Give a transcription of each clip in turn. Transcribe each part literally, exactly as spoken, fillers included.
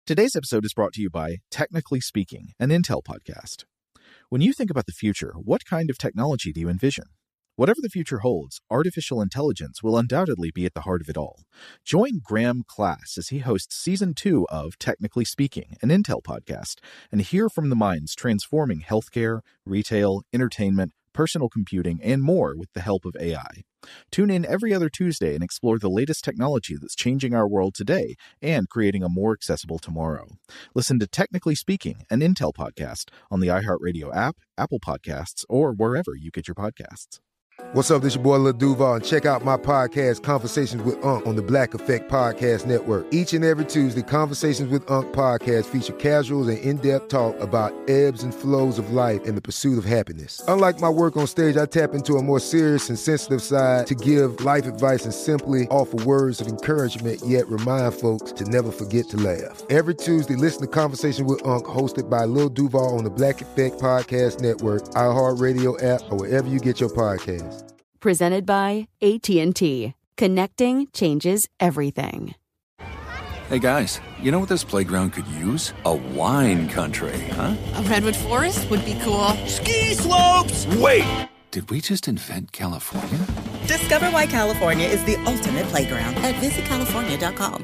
Today's episode is brought to you by Technically Speaking, an Intel podcast. When you think about the future, what kind of technology do you envision? Whatever the future holds, artificial intelligence will undoubtedly be at the heart of it all. Join Graham Class as he hosts Season two of Technically Speaking, an Intel podcast, and hear from the minds transforming healthcare, retail, entertainment, personal computing, and more with the help of A I. Tune in every other Tuesday and explore the latest technology that's changing our world today and creating a more accessible tomorrow. Listen to Technically Speaking, an Intel podcast on the iHeartRadio app, Apple Podcasts, or wherever you get your podcasts. What's up, this your boy Lil Duval, and check out my podcast, Conversations with Unc, on the Black Effect Podcast Network. Each and every Tuesday, Conversations with Unc podcast feature casuals and in-depth talk about ebbs and flows of life and the pursuit of happiness. Unlike my work on stage, I tap into a more serious and sensitive side to give life advice and simply offer words of encouragement, yet remind folks to never forget to laugh. Every Tuesday, listen to Conversations with Unc, hosted by Lil Duval on the Black Effect Podcast Network, iHeartRadio app, or wherever you get your podcasts. Presented by A T and T. Connecting changes everything. Hey guys, you know what this playground could use? A wine country, huh? A redwood forest would be cool. Ski slopes! Wait! Did we just invent California? Discover why California is the ultimate playground at visit california dot com.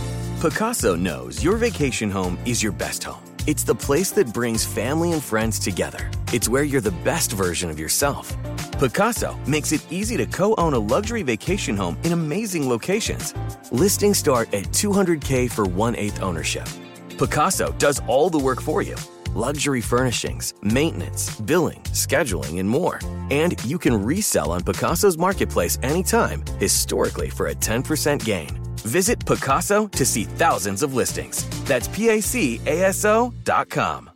Pacaso knows your vacation home is your best home. It's the place that brings family and friends together. It's where you're the best version of yourself. Pacaso makes it easy to co-own a luxury vacation home in amazing locations. Listings start at two hundred thousand dollars for one-eighth ownership. Pacaso does all the work for you. Luxury furnishings, maintenance, billing, scheduling, and more. And you can resell on Pacaso's marketplace anytime, historically for a ten percent gain. Visit Pacaso to see thousands of listings. That's P A C A S O dot com.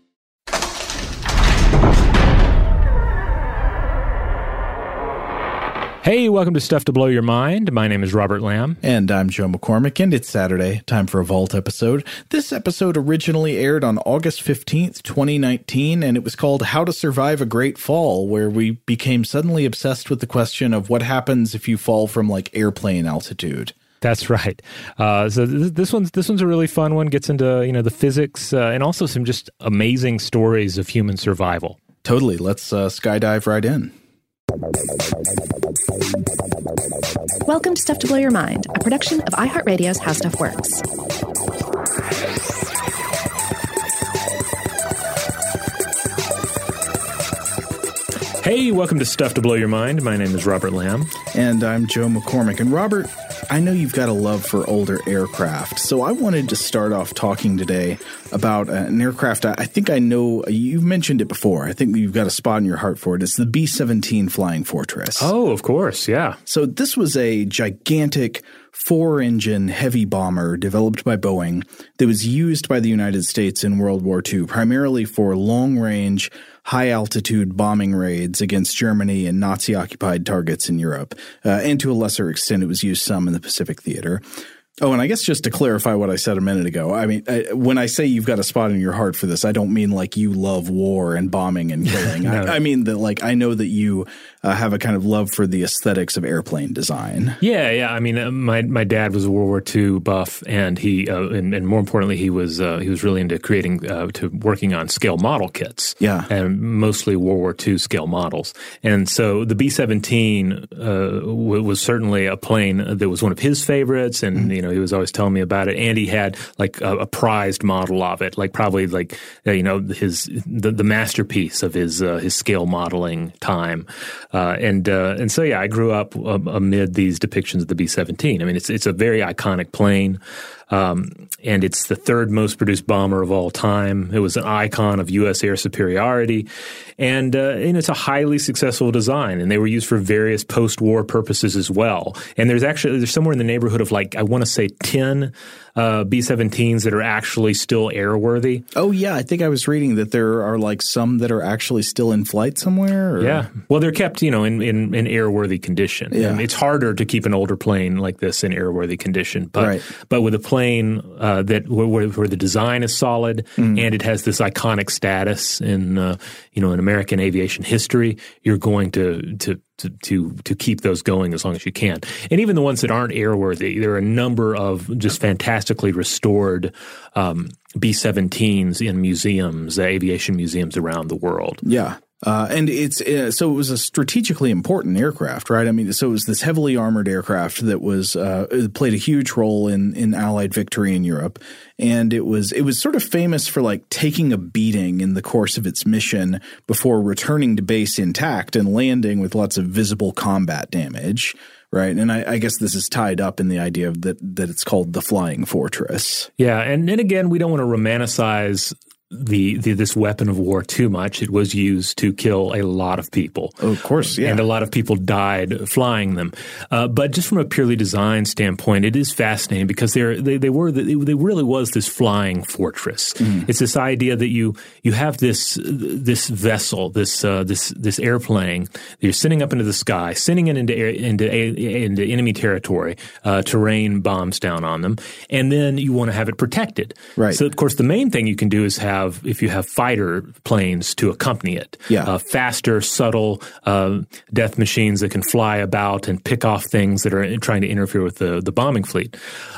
Hey, welcome to Stuff to Blow Your Mind. My name is Robert Lamb. And I'm Joe McCormick, and it's Saturday, time for a Vault episode. This episode originally aired on August fifteenth, twenty nineteen, and it was called How to Survive a Great Fall, where we became suddenly obsessed with the question of what happens if you fall from, like, airplane altitude. That's right. Uh, so th- this one's this one's a really fun one. Gets into, you know, the physics uh, and also some just amazing stories of human survival. Totally. Let's uh, skydive right in. Welcome to Stuff to Blow Your Mind, a production of iHeartRadio's How Stuff Works. Hey, welcome to Stuff to Blow Your Mind. My name is Robert Lamb. And I'm Joe McCormick. And Robert, I know you've got a love for older aircraft, so I wanted to start off talking today about an aircraft. I think I know, you've mentioned it before. I think you've got a spot in your heart for it. It's the B seventeen Flying Fortress. Oh, of course, yeah. So this was a gigantic four-engine heavy bomber developed by Boeing that was used by the United States in World War Two, primarily for long-range, high-altitude bombing raids against Germany and Nazi-occupied targets in Europe. Uh, and to a lesser extent, it was used some in the Pacific Theater. Oh, and I guess just to clarify what I said a minute ago, I mean, I, when I say you've got a spot in your heart for this, I don't mean like you love war and bombing and killing. no. I, I mean that, like, I know that you uh, have a kind of love for the aesthetics of airplane design. Yeah, yeah. I mean, uh, my my dad was a World War Two buff, and he uh, and, and more importantly, he was uh, he was really into creating uh, to working on scale model kits. Yeah, and mostly World War Two scale models. And so the B seventeen uh, w- was certainly a plane that was one of his favorites, and mm-hmm. you know, he was always telling me about it. And he had like a, a prized model of it, like probably like uh, you know his the, the masterpiece of his uh, his scale modeling time. Uh, and uh, and so yeah, I grew up uh, amid these depictions of the B seventeen. I mean, it's it's a very iconic plane. Um, and it's the third most produced bomber of all time. It was an icon of U S air superiority. And, uh, and it's a highly successful design. And they were used for various post-war purposes as well. And there's actually, there's somewhere in the neighborhood of like, I want to say ten uh, B seventeens that are actually still airworthy. Oh, yeah. I think I was reading that there are like some that are actually still in flight somewhere. Or? Yeah. Well, they're kept, you know, in, in, in airworthy condition. Yeah. And it's harder to keep an older plane like this in airworthy condition. But, right. but with a plane plane uh, that where, where the design is solid mm. and it has this iconic status in uh, you know in American aviation history, you're going to to to to to keep those going as long as you can. And even the ones that aren't airworthy, there are a number of just fantastically restored um, B seventeens in museums, uh, aviation museums around the world. Yeah. Uh, and it's uh, so it was a strategically important aircraft, right? I mean, so it was this heavily armored aircraft that was uh, it played a huge role in in Allied victory in Europe, and it was it was sort of famous for like taking a beating in the course of its mission before returning to base intact and landing with lots of visible combat damage. Right. And I, I guess this is tied up in the idea of that that it's called the Flying Fortress. Yeah. And, and again, we don't want to romanticize The, the this weapon of war too much. It was used to kill a lot of people. Oh, of course, yeah. And a lot of people died flying them. Uh, but just from a purely design standpoint, it is fascinating because they're, they they were they really was this flying fortress. Mm. It's this idea that you you have this this vessel, this uh, this this airplane that you're sending up into the sky, sending it into air, into into enemy territory uh, to rain bombs down on them, and then you want to have it protected. Right. So of course, the main thing you can do is have if you have fighter planes to accompany it. Yeah. Uh, faster, subtle uh, death machines that can fly about and pick off things that are trying to interfere with the, the bombing fleet.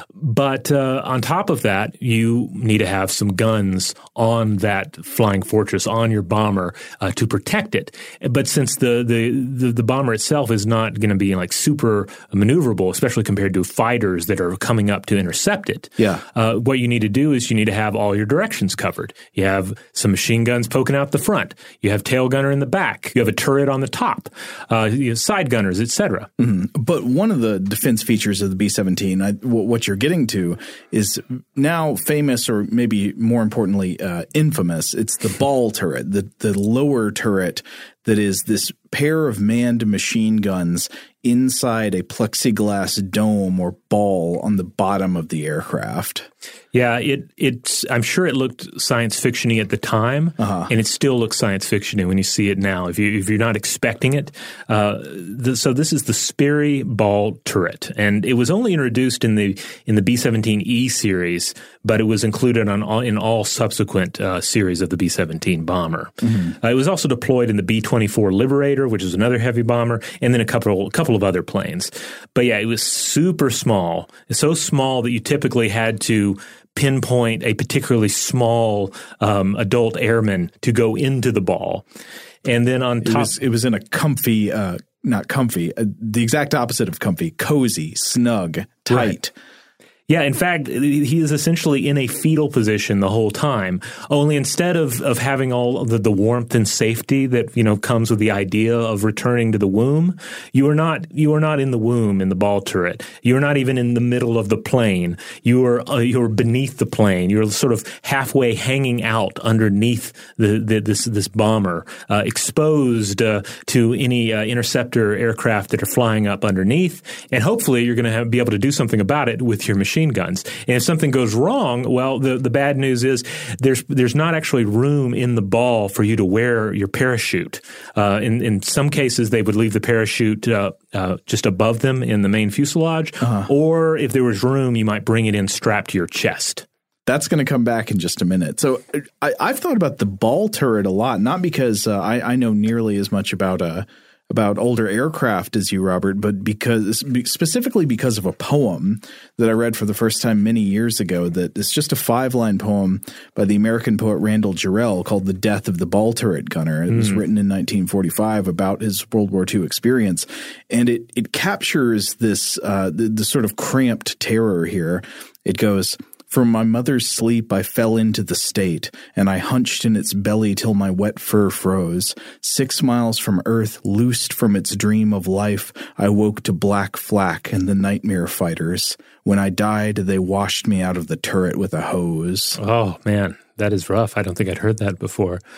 But uh, on top of that, you need to have some guns on that flying fortress, on your bomber, uh, to protect it. But since the, the, the, the bomber itself is not going to be like super maneuverable, especially compared to fighters that are coming up to intercept it, yeah. uh, what you need to do is you need to have all your directions covered. You have some machine guns poking out the front. You have tail gunner in the back. You have a turret on the top. Uh, you have side gunners, et cetera. Mm-hmm. But one of the defense features of the B seventeen, I, w- what you're getting to, is now famous, or maybe more importantly, uh, infamous. It's the ball turret, the the lower turret that is this pair of manned machine guns inside a plexiglass dome or ball on the bottom of the aircraft. Yeah, it it's. I'm sure it looked science fiction-y at the time, uh-huh. and it still looks science fiction-y when you see it now. If you if you're not expecting it, uh, the, so this is the Sperry ball turret, and it was only introduced in the in the B seventeen E series, but it was included on all, in all subsequent uh, series of the B seventeen bomber. Mm-hmm. Uh, it was also deployed in the B twenty-four Liberator, which is another heavy bomber, and then a couple a couple of other planes. But yeah, it was super small. It's so small that you typically had to pinpoint a particularly small um, adult airman to go into the ball. And then on top— It was, it was in a comfy, uh, not comfy, uh, the exact opposite of comfy, cozy, snug, tight. Right. Yeah, in fact, he is essentially in a fetal position the whole time. Only instead of, of having all of the, the warmth and safety that, you know, comes with the idea of returning to the womb, you are not you are not in the womb in the ball turret. You are not even in the middle of the plane. You are uh, you're beneath the plane. You're sort of halfway hanging out underneath the, the this this bomber, uh, exposed uh, to any uh, interceptor aircraft that are flying up underneath. And hopefully, you're going to be able to do something about it with your machine guns. And if something goes wrong, well, the, the bad news is there's there's not actually room in the ball for you to wear your parachute. Uh, in, in some cases, they would leave the parachute uh, uh, just above them in the main fuselage. Uh-huh. Or if there was room, you might bring it in strapped to your chest. That's going to come back in just a minute. So I, I've thought about the ball turret a lot, not because uh, I, I know nearly as much about uh, about older aircraft as you, Robert, but because specifically because of a poem that I read for the first time many years ago. That it's just a five-line poem by the American poet Randall Jarrell called "The Death of the Ball Turret Gunner." It mm. was written in nineteen forty-five about his World War Two experience, and it it captures this uh, the, the sort of cramped terror here. It goes— "From my mother's sleep I fell into the state, and I hunched in its belly till my wet fur froze. Six miles from earth, loosed from its dream of life, I woke to black flak and the nightmare fighters. When I died, they washed me out of the turret with a hose." Oh, man, that is rough. I don't think I'd heard that before.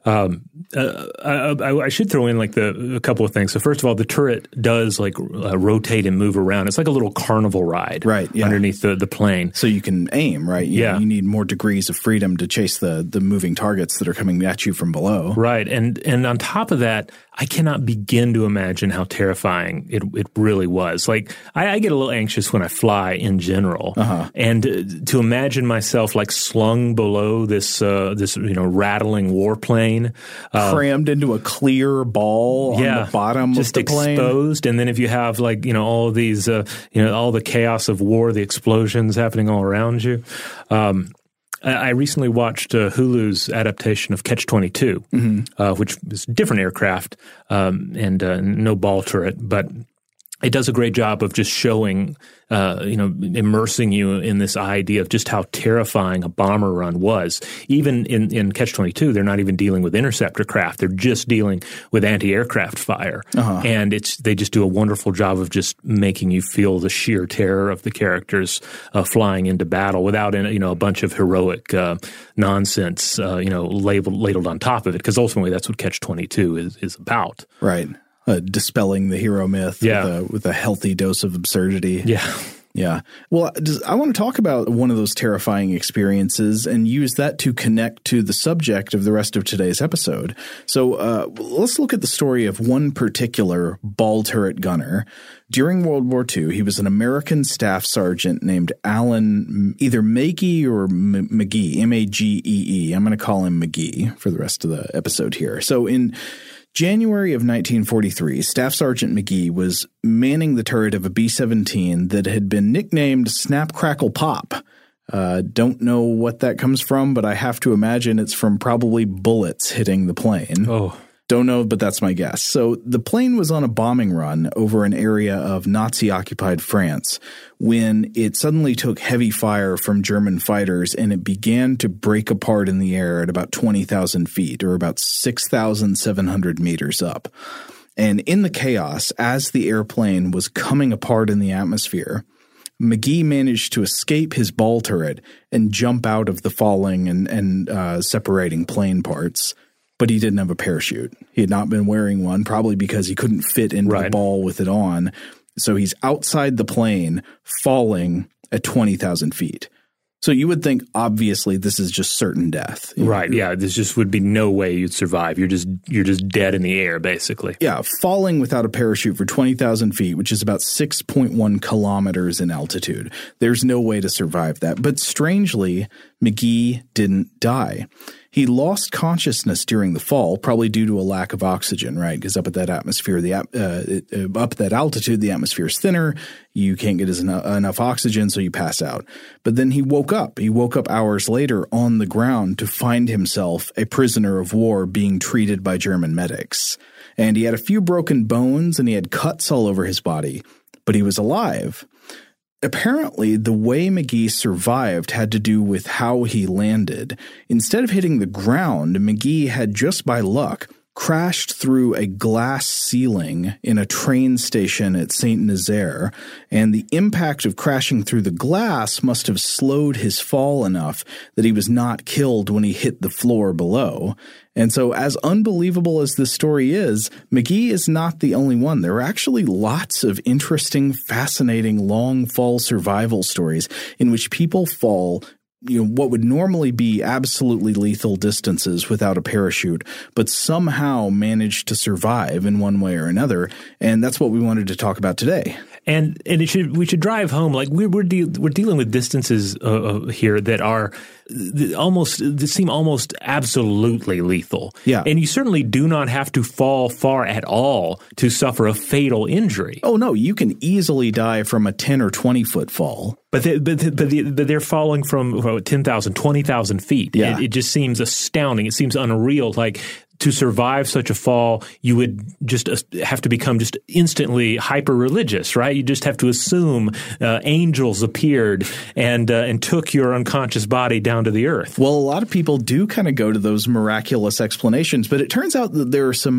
Um, uh, I, I should throw in like the a couple of things. So first of all, the turret does like uh, rotate and move around. It's like a little carnival ride, right? Yeah. Underneath the, the plane, so you can aim, right? You, yeah, you need more degrees of freedom to chase the the moving targets that are coming at you from below, right? And and on top of that, I cannot begin to imagine how terrifying it it really was. Like I, I get a little anxious when I fly in general, uh-huh. and uh, to imagine myself like slung below this uh, this you know rattling warplane, uh, crammed into a clear ball yeah, on the bottom just of the plane, exposed. And then if you have like you know all of these uh, you know all the chaos of war, the explosions happening all around you. Um, I recently watched uh, Hulu's adaptation of Catch twenty-two, mm-hmm. uh, which is a different aircraft um, and uh, no ball turret, but it does a great job of just showing, uh, you know, immersing you in this idea of just how terrifying a bomber run was. Even in, in Catch twenty-two, they're not even dealing with interceptor craft. They're just dealing with anti-aircraft fire. Uh-huh. And it's they just do a wonderful job of just making you feel the sheer terror of the characters uh, flying into battle without, you know, a bunch of heroic uh, nonsense, uh, you know, labeled, ladled on top of it. Because ultimately that's what Catch twenty-two is, is about. Right. Uh, dispelling the hero myth yeah. with, a, with a healthy dose of absurdity. Yeah. Yeah. Well, does, I want to talk about one of those terrifying experiences and use that to connect to the subject of the rest of today's episode. So uh, let's look at the story of one particular ball turret gunner. During World War Two, he was an American staff sergeant named Alan either Magee or M- McGee, M A G E E. I'm going to call him McGee for the rest of the episode here. So in January of nineteen forty-three, Staff Sergeant McGee was manning the turret of a B seventeen that had been nicknamed Snap Crackle Pop. Uh, don't know what that comes from, but I have to imagine it's from probably bullets hitting the plane. Oh. Don't know, but that's my guess. So the plane was on a bombing run over an area of Nazi-occupied France when it suddenly took heavy fire from German fighters and it began to break apart in the air at about twenty thousand feet or about six thousand seven hundred meters up. And in the chaos, as the airplane was coming apart in the atmosphere, McGee managed to escape his ball turret and jump out of the falling and, and uh, separating plane parts. But he didn't have a parachute. He had not been wearing one, probably because he couldn't fit into right. the ball with it on. So he's outside the plane, falling at twenty thousand feet. So you would think, obviously, this is just certain death. Right. Yeah. This just would be no way you'd survive. You're just you're just dead in the air, basically. Yeah. Falling without a parachute for twenty thousand feet, which is about six point one kilometers in altitude. There's no way to survive that. But strangely, McGee didn't die. He lost consciousness during the fall, probably due to a lack of oxygen, right? Because up at that atmosphere, the uh, up at that altitude, the atmosphere is thinner. You can't get as enough, enough oxygen, so you pass out. But then he woke up. He woke up hours later on the ground to find himself a prisoner of war being treated by German medics. And he had a few broken bones and he had cuts all over his body, but he was alive. Apparently, the way McGee survived had to do with how he landed. Instead of hitting the ground, McGee had, just by luck, crashed through a glass ceiling in a train station at Saint Nazaire, and the impact of crashing through the glass must have slowed his fall enough that he was not killed when he hit the floor below. And so, as unbelievable as this story is, McGee is not the only one. There are actually lots of interesting, fascinating, long fall survival stories in which people fall, you know, what would normally be absolutely lethal distances without a parachute, but somehow managed to survive in one way or another. And that's what we wanted to talk about today. And and it should we should drive home, like we're we're, de- we're dealing with distances uh, here that are almost that seem almost absolutely lethal. Yeah. And you certainly do not have to fall far at all to suffer a fatal injury. Oh no, you can easily die from a ten or twenty foot fall. But they, but but, the, but they're falling from well, ten thousand, twenty thousand feet. Yeah. It, it just seems astounding. It seems unreal. Like, to survive such a fall, you would just have to become just instantly hyper-religious, right? You just have to assume uh, angels appeared and uh, and took your unconscious body down to the earth. Well, a lot of people do kind of go to those miraculous explanations, but it turns out that there are some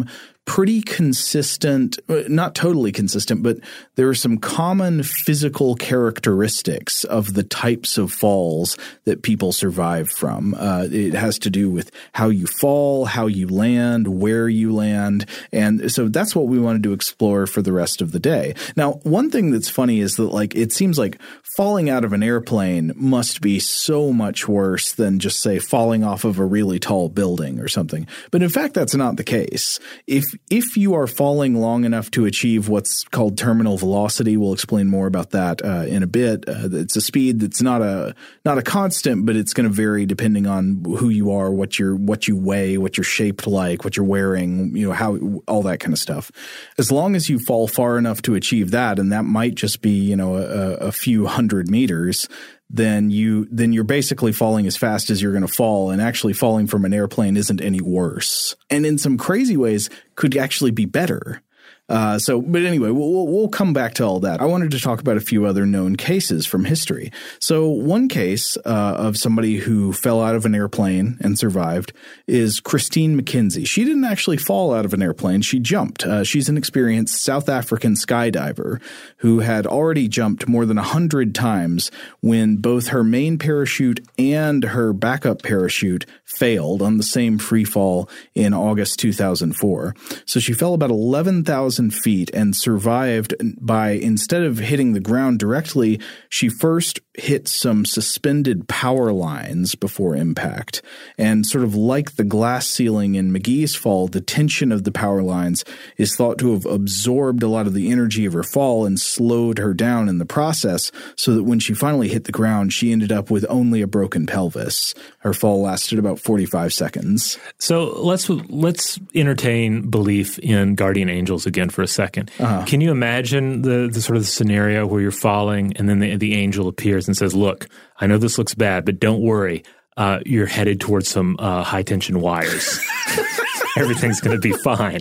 pretty consistent, not totally consistent, but there are some common physical characteristics of the types of falls that people survive from. Uh, it has to do with how you fall, how you land, where you land. And so that's what we wanted to explore for the rest of the day. Now, one thing that's funny is that like it seems like falling out of an airplane must be so much worse than just say falling off of a really tall building or something. But in fact, that's not the case. If If you are falling long enough to achieve what's called terminal velocity, we'll explain more about that uh, in a bit. Uh, it's a speed that's not a not a constant, but it's going to vary depending on who you are, what you're, what you weigh, what you're shaped like, what you're wearing, you know, how all that kind of stuff. As long as you fall far enough to achieve that, and that might just be you know a, a few hundred meters. Then you then you're basically falling as fast as you're going to fall, and actually falling from an airplane isn't any worse, and in some crazy ways could actually be better. Uh, so, but anyway, we'll, we'll come back to all that. I wanted to talk about a few other known cases from history. So one case uh, of somebody who fell out of an airplane and survived is Christine McKenzie. She didn't actually fall out of an airplane. She jumped. Uh, she's an experienced South African skydiver who had already jumped more than a hundred times when both her main parachute and her backup parachute failed on the same free fall in August two thousand four. So she fell about eleven thousand feet and survived by, instead of hitting the ground directly, she first hit some suspended power lines before impact. And sort of like the glass ceiling in McGee's fall, the tension of the power lines is thought to have absorbed a lot of the energy of her fall and slowed her down in the process, so that when she finally hit the ground, she ended up with only a broken pelvis. Her fall lasted about forty-five seconds. So let's let's entertain belief in guardian angels again for a second. Uh-huh. Can you imagine the, the sort of the scenario where you're falling and then the, the angel appears and says, look, I know this looks bad, but don't worry. Uh, you're headed towards some uh, high tension wires. Everything's going to be fine.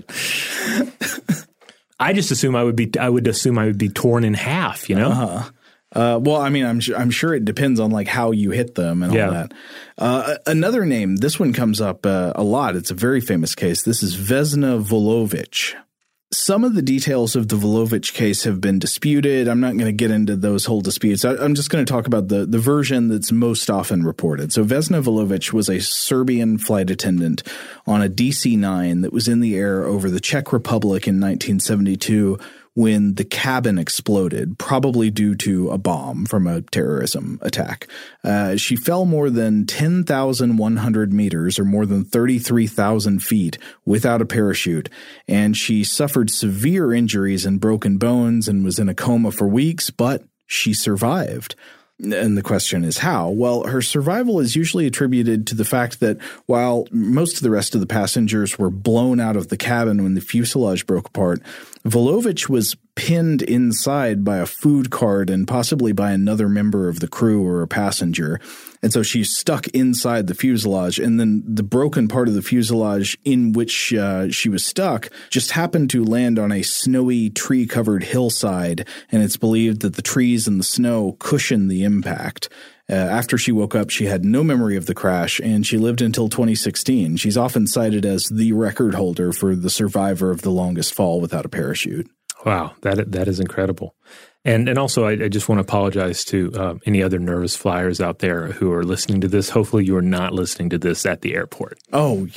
I just assume I would be, I would assume I would be torn in half, you know? Uh-huh. Uh, well, I mean, I'm sure, I'm sure it depends on like how you hit them and yeah. all that. Uh, another name, this one comes up uh, a lot. It's a very famous case. This is Vesna Vulović. Some of the details of the Vulović case have been disputed. I'm not going to get into those whole disputes. I, I'm just going to talk about the, the version that's most often reported. So Vesna Vulović was a Serbian flight attendant on a D C nine that was in the air over the Czech Republic in nineteen seventy-two when the cabin exploded, probably due to a bomb from a terrorism attack. Uh, she fell more than ten thousand one hundred meters, or more than thirty-three thousand feet, without a parachute, and she suffered severe injuries and broken bones and was in a coma for weeks, but she survived. And the question is how? Well, her survival is usually attributed to the fact that while most of the rest of the passengers were blown out of the cabin when the fuselage broke apart, Vulović was pinned inside by a food cart and possibly by another member of the crew or a passenger. And so she's stuck inside the fuselage, and then the broken part of the fuselage in which uh, she was stuck just happened to land on a snowy, tree-covered hillside, and it's believed that the trees and the snow cushioned the impact. Uh, after she woke up, she had no memory of the crash, and she lived until twenty sixteen. She's often cited as the record holder for the survivor of the longest fall without a parachute. Wow, that that is incredible. And and also, I, I just want to apologize to uh, any other nervous flyers out there who are listening to this. Hopefully, you are not listening to this at the airport. Oh,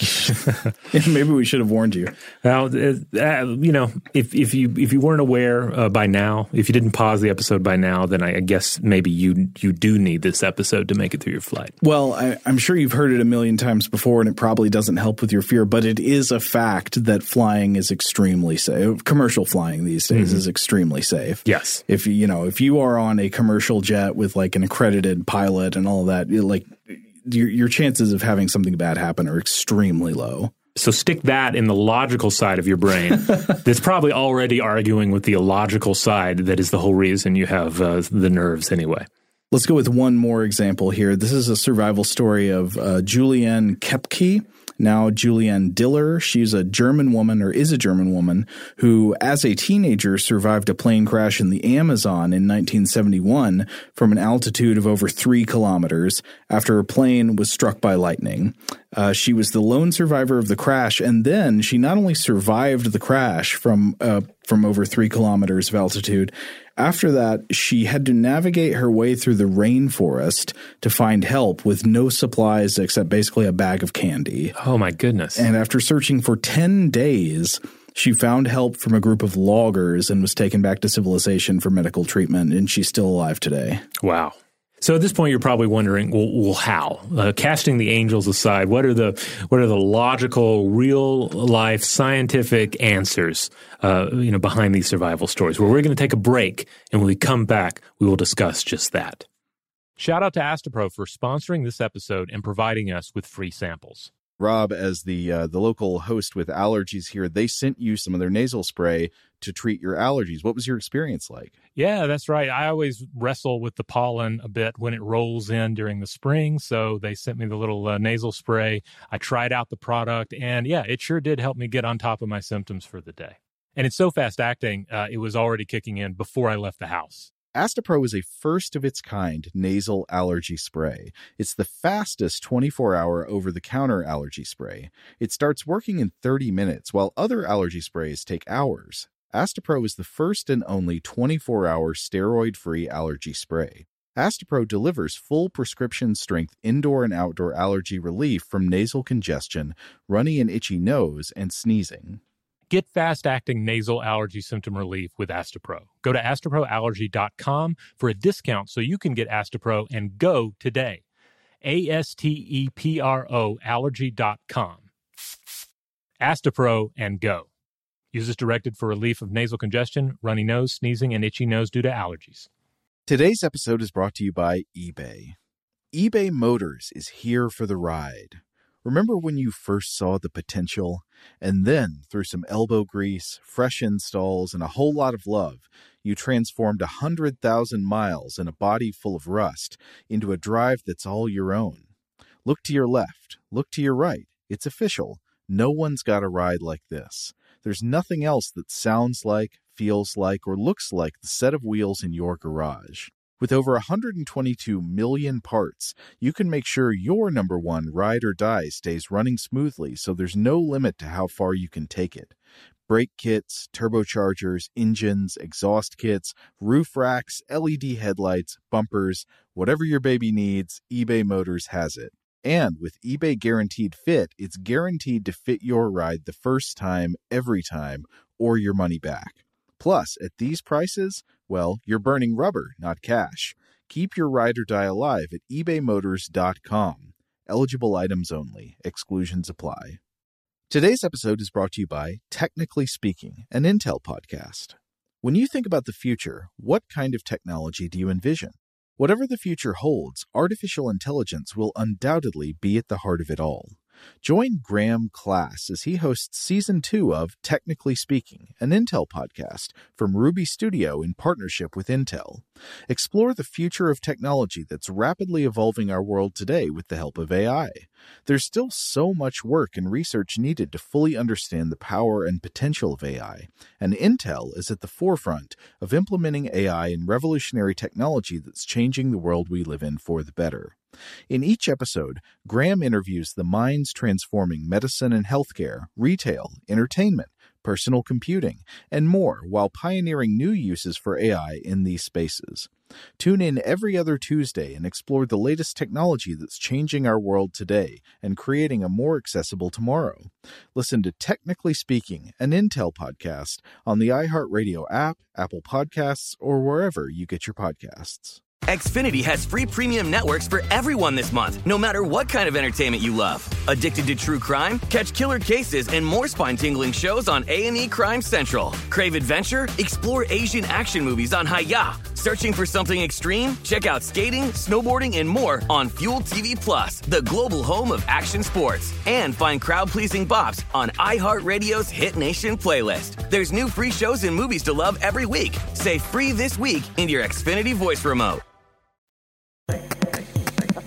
maybe we should have warned you. Well, uh, you know, if if you if you weren't aware uh, by now, if you didn't pause the episode by now, then I, I guess maybe you you do need this episode to make it through your flight. Well, I, I'm sure you've heard it a million times before, and it probably doesn't help with your fear. But it is a fact that flying is extremely safe. Commercial flying these days mm-hmm. is extremely safe. Yes. If you know, if you are on a commercial jet with like an accredited pilot and all that, like your, your chances of having something bad happen are extremely low. So stick that in the logical side of your brain that's probably already arguing with the illogical side that is the whole reason you have uh, the nerves anyway. Let's go with one more example here. This is a survival story of uh, Julianne Koepke. Now, Julianne Diller, she's a German woman, or is a German woman, who as a teenager survived a plane crash in the Amazon in nineteen seventy-one from an altitude of over three kilometers after her plane was struck by lightning. Uh, she was the lone survivor of the crash, and then she not only survived the crash from uh, from over three kilometers of altitude, after that, she had to navigate her way through the rainforest to find help with no supplies except basically a bag of candy. Oh, my goodness. And after searching for ten days, she found help from a group of loggers and was taken back to civilization for medical treatment, and she's still alive today. Wow. So at this point, you're probably wondering, well, well how? Uh, casting the angels aside, what are the what are the logical, real life, scientific answers, uh, you know, behind these survival stories? Well, we're going to take a break, and when we come back, we will discuss just that. Shout out to Astepro for sponsoring this episode and providing us with free samples. Rob, as the uh, the local host with allergies here, they sent you some of their nasal spray to treat your allergies. What was your experience like? Yeah, that's right. I always wrestle with the pollen a bit when it rolls in during the spring, so they sent me the little uh, nasal spray. I tried out the product, and yeah, it sure did help me get on top of my symptoms for the day. And it's so fast-acting, uh, it was already kicking in before I left the house. Astepro is a first-of-its-kind nasal allergy spray. It's the fastest twenty-four hour over-the-counter allergy spray. It starts working in thirty minutes, while other allergy sprays take hours. Astepro is the first and only twenty-four hour steroid-free allergy spray. Astepro delivers full prescription-strength indoor and outdoor allergy relief from nasal congestion, runny and itchy nose, and sneezing. Get fast-acting nasal allergy symptom relief with Astepro. Go to astepro allergy dot com for a discount so you can get Astepro and go today. A S T E P R O allergy dot com. Astepro and go. Use as directed for relief of nasal congestion, runny nose, sneezing, and itchy nose due to allergies. Today's episode is brought to you by eBay. eBay Motors is here for the ride. Remember when you first saw the potential? And then, through some elbow grease, fresh installs, and a whole lot of love, you transformed one hundred thousand miles and a body full of rust into a drive that's all your own. Look to your left. Look to your right. It's official. No one's got a ride like this. There's nothing else that sounds like, feels like, or looks like the set of wheels in your garage. With over one hundred twenty-two million parts, you can make sure your number one ride or die stays running smoothly so there's no limit to how far you can take it. Brake kits, turbochargers, engines, exhaust kits, roof racks, L E D headlights, bumpers, whatever your baby needs, eBay Motors has it. And with eBay Guaranteed Fit, it's guaranteed to fit your ride the first time, every time, or your money back. Plus, at these prices, well, you're burning rubber, not cash. Keep your ride or die alive at ebay motors dot com. Eligible items only. Exclusions apply. Today's episode is brought to you by Technically Speaking, an Intel podcast. When you think about the future, what kind of technology do you envision? Whatever the future holds, artificial intelligence will undoubtedly be at the heart of it all. Join Graham Class as he hosts Season two of Technically Speaking, an Intel podcast from Ruby Studio in partnership with Intel. Explore the future of technology that's rapidly evolving our world today with the help of A I. There's still so much work and research needed to fully understand the power and potential of A I, and Intel is at the forefront of implementing A I in revolutionary technology that's changing the world we live in for the better. In each episode, Graham interviews the minds transforming medicine and healthcare, retail, entertainment, personal computing, and more while pioneering new uses for A I in these spaces. Tune in every other Tuesday and explore the latest technology that's changing our world today and creating a more accessible tomorrow. Listen to Technically Speaking, an Intel podcast on the iHeartRadio app, Apple Podcasts, or wherever you get your podcasts. Xfinity has free premium networks for everyone this month, no matter what kind of entertainment you love. Addicted to true crime? Catch killer cases and more spine-tingling shows on A and E Crime Central. Crave adventure? Explore Asian action movies on Hi-Ya. Searching for something extreme? Check out skating, snowboarding, and more on Fuel T V Plus, the global home of action sports. And find crowd-pleasing bops on iHeartRadio's Hit Nation playlist. There's new free shows and movies to love every week. Say free this week in your Xfinity voice remote.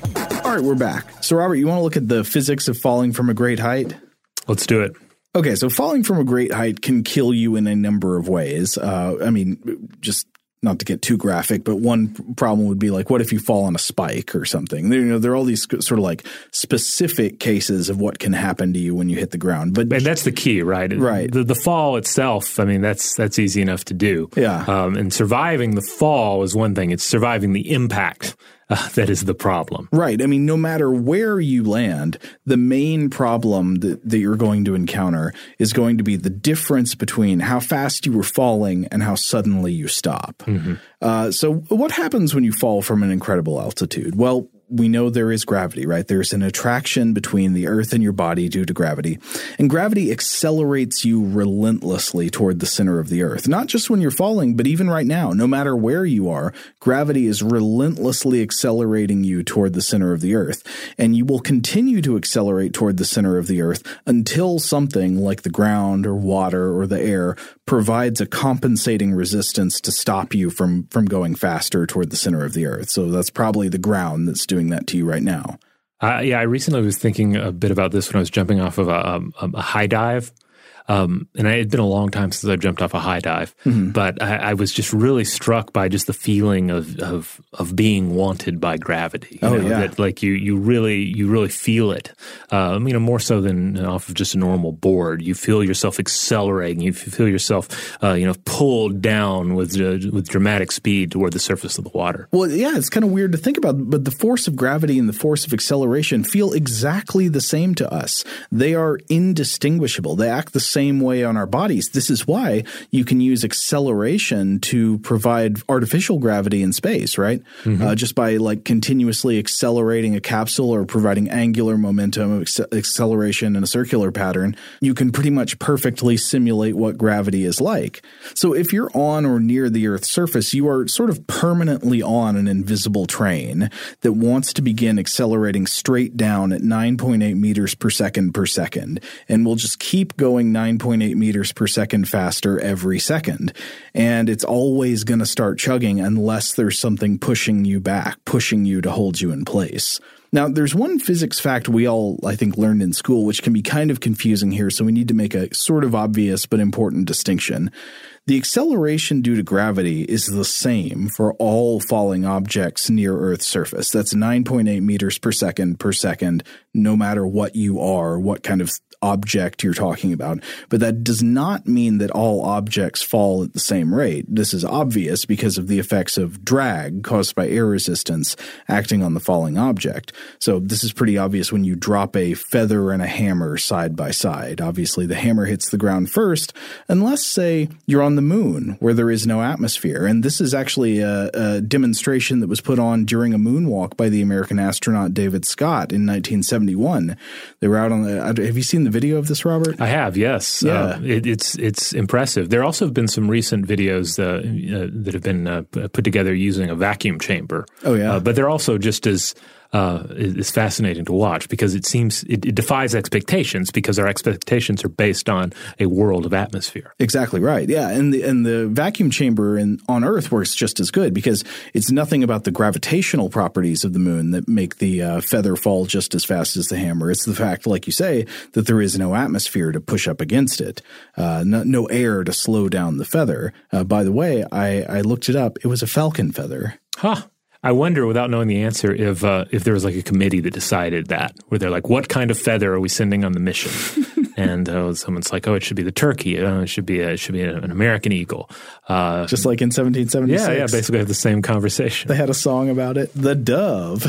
All right, we're back. So, Robert, you want to look at the physics of falling from a great height? Let's do it. Okay, so falling from a great height can kill you in a number of ways. Uh, I mean, just not to get too graphic, but one problem would be like, what if you fall on a spike or something? There, you know, there are all these sort of like specific cases of what can happen to you when you hit the ground. But and that's the key, right? Right. The, the fall itself, I mean, that's that's easy enough to do. Yeah. Um, and surviving the fall is one thing. It's surviving the impact Uh, that is the problem. Right. I mean, no matter where you land, the main problem that, that you're going to encounter is going to be the difference between how fast you were falling and how suddenly you stop. Mm-hmm. Uh, so what happens when you fall from an incredible altitude? Well, we know there is gravity, right? There's an attraction between the earth and your body due to gravity. And gravity accelerates you relentlessly toward the center of the earth. Not just when you're falling, but even right now, no matter where you are, gravity is relentlessly accelerating you toward the center of the earth. And you will continue to accelerate toward the center of the earth until something like the ground or water or the air provides a compensating resistance to stop you from, from going faster toward the center of the earth. So that's probably the ground that's doing that to you right now. Uh, yeah, I recently was thinking a bit about this when I was jumping off of a, a, a high dive. Um, and it had been a long time since I've jumped off a high dive, mm-hmm. but I, I was just really struck by just the feeling of of, of being wanted by gravity. You oh know, yeah, that like you you really you really feel it. Um, you know, more so than off of just a normal board. You feel yourself accelerating. You feel yourself, uh, you know, pulled down with uh, with dramatic speed toward the surface of the water. Well, yeah, it's kind of weird to think about, but the force of gravity and the force of acceleration feel exactly the same to us. They are indistinguishable. They act the same way on our bodies. This is why you can use acceleration to provide artificial gravity in space, right? Mm-hmm. Uh, just by like continuously accelerating a capsule or providing angular momentum of ac- acceleration in a circular pattern, you can pretty much perfectly simulate what gravity is like. So if you're on or near the Earth's surface, you are sort of permanently on an invisible train that wants to begin accelerating straight down at nine point eight meters per second per second, and will just keep going nine point eight meters per second faster every second. And it's always going to start chugging unless there's something pushing you back, pushing you to hold you in place. Now, there's one physics fact we all, I think, learned in school, which can be kind of confusing here, so we need to make a sort of obvious but important distinction. The acceleration due to gravity is the same for all falling objects near Earth's surface. That's nine point eight meters per second per second, no matter what you are, what kind of object you're talking about. But that does not mean that all objects fall at the same rate. This is obvious because of the effects of drag caused by air resistance acting on the falling object. So this is pretty obvious when you drop a feather and a hammer side by side. Obviously, the hammer hits the ground first, unless, say, you're on the moon where there is no atmosphere. And this is actually a, a demonstration that was put on during a moonwalk by the American astronaut David Scott in nineteen seventy-one. They were out on the – have you seen the video of this, Robert? I have, yes. Yeah. Uh, it, it's it's impressive. There also have been some recent videos uh, uh, that have been uh, put together using a vacuum chamber. Oh, yeah. Uh, but they're also just as uh, is fascinating to watch because it seems it, it defies expectations because our expectations are based on a world of atmosphere. Exactly right. Yeah, and the and the vacuum chamber in, on Earth works just as good because it's nothing about the gravitational properties of the moon that make the uh, feather fall just as fast as the hammer. It's the fact, like you say, that there is no atmosphere to push up against it, uh, no, no air to slow down the feather. Uh, by the way, I, I looked it up. It was a falcon feather. Huh. I wonder, without knowing the answer, if uh, if there was like a committee that decided that, where they're like, what kind of feather are we sending on the mission? and uh, someone's like, oh, it should be the turkey. Uh, it should be a, it should be an American eagle. Uh, Just like in seventeen seventy-six. Yeah, yeah, basically have the same conversation. They had a song about it, The Dove.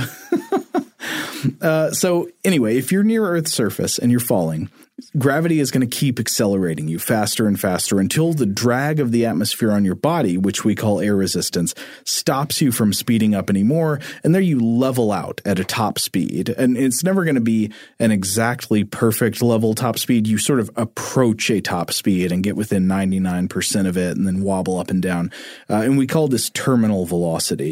uh, so anyway, if you're near Earth's surface and you're falling, gravity is going to keep accelerating you faster and faster until the drag of the atmosphere on your body, which we call air resistance, stops you from speeding up anymore. And there you level out at a top speed. And it's never going to be an exactly perfect level top speed. You sort of approach a top speed and get within ninety-nine percent of it and then wobble up and down. Uh, and we call this terminal velocity.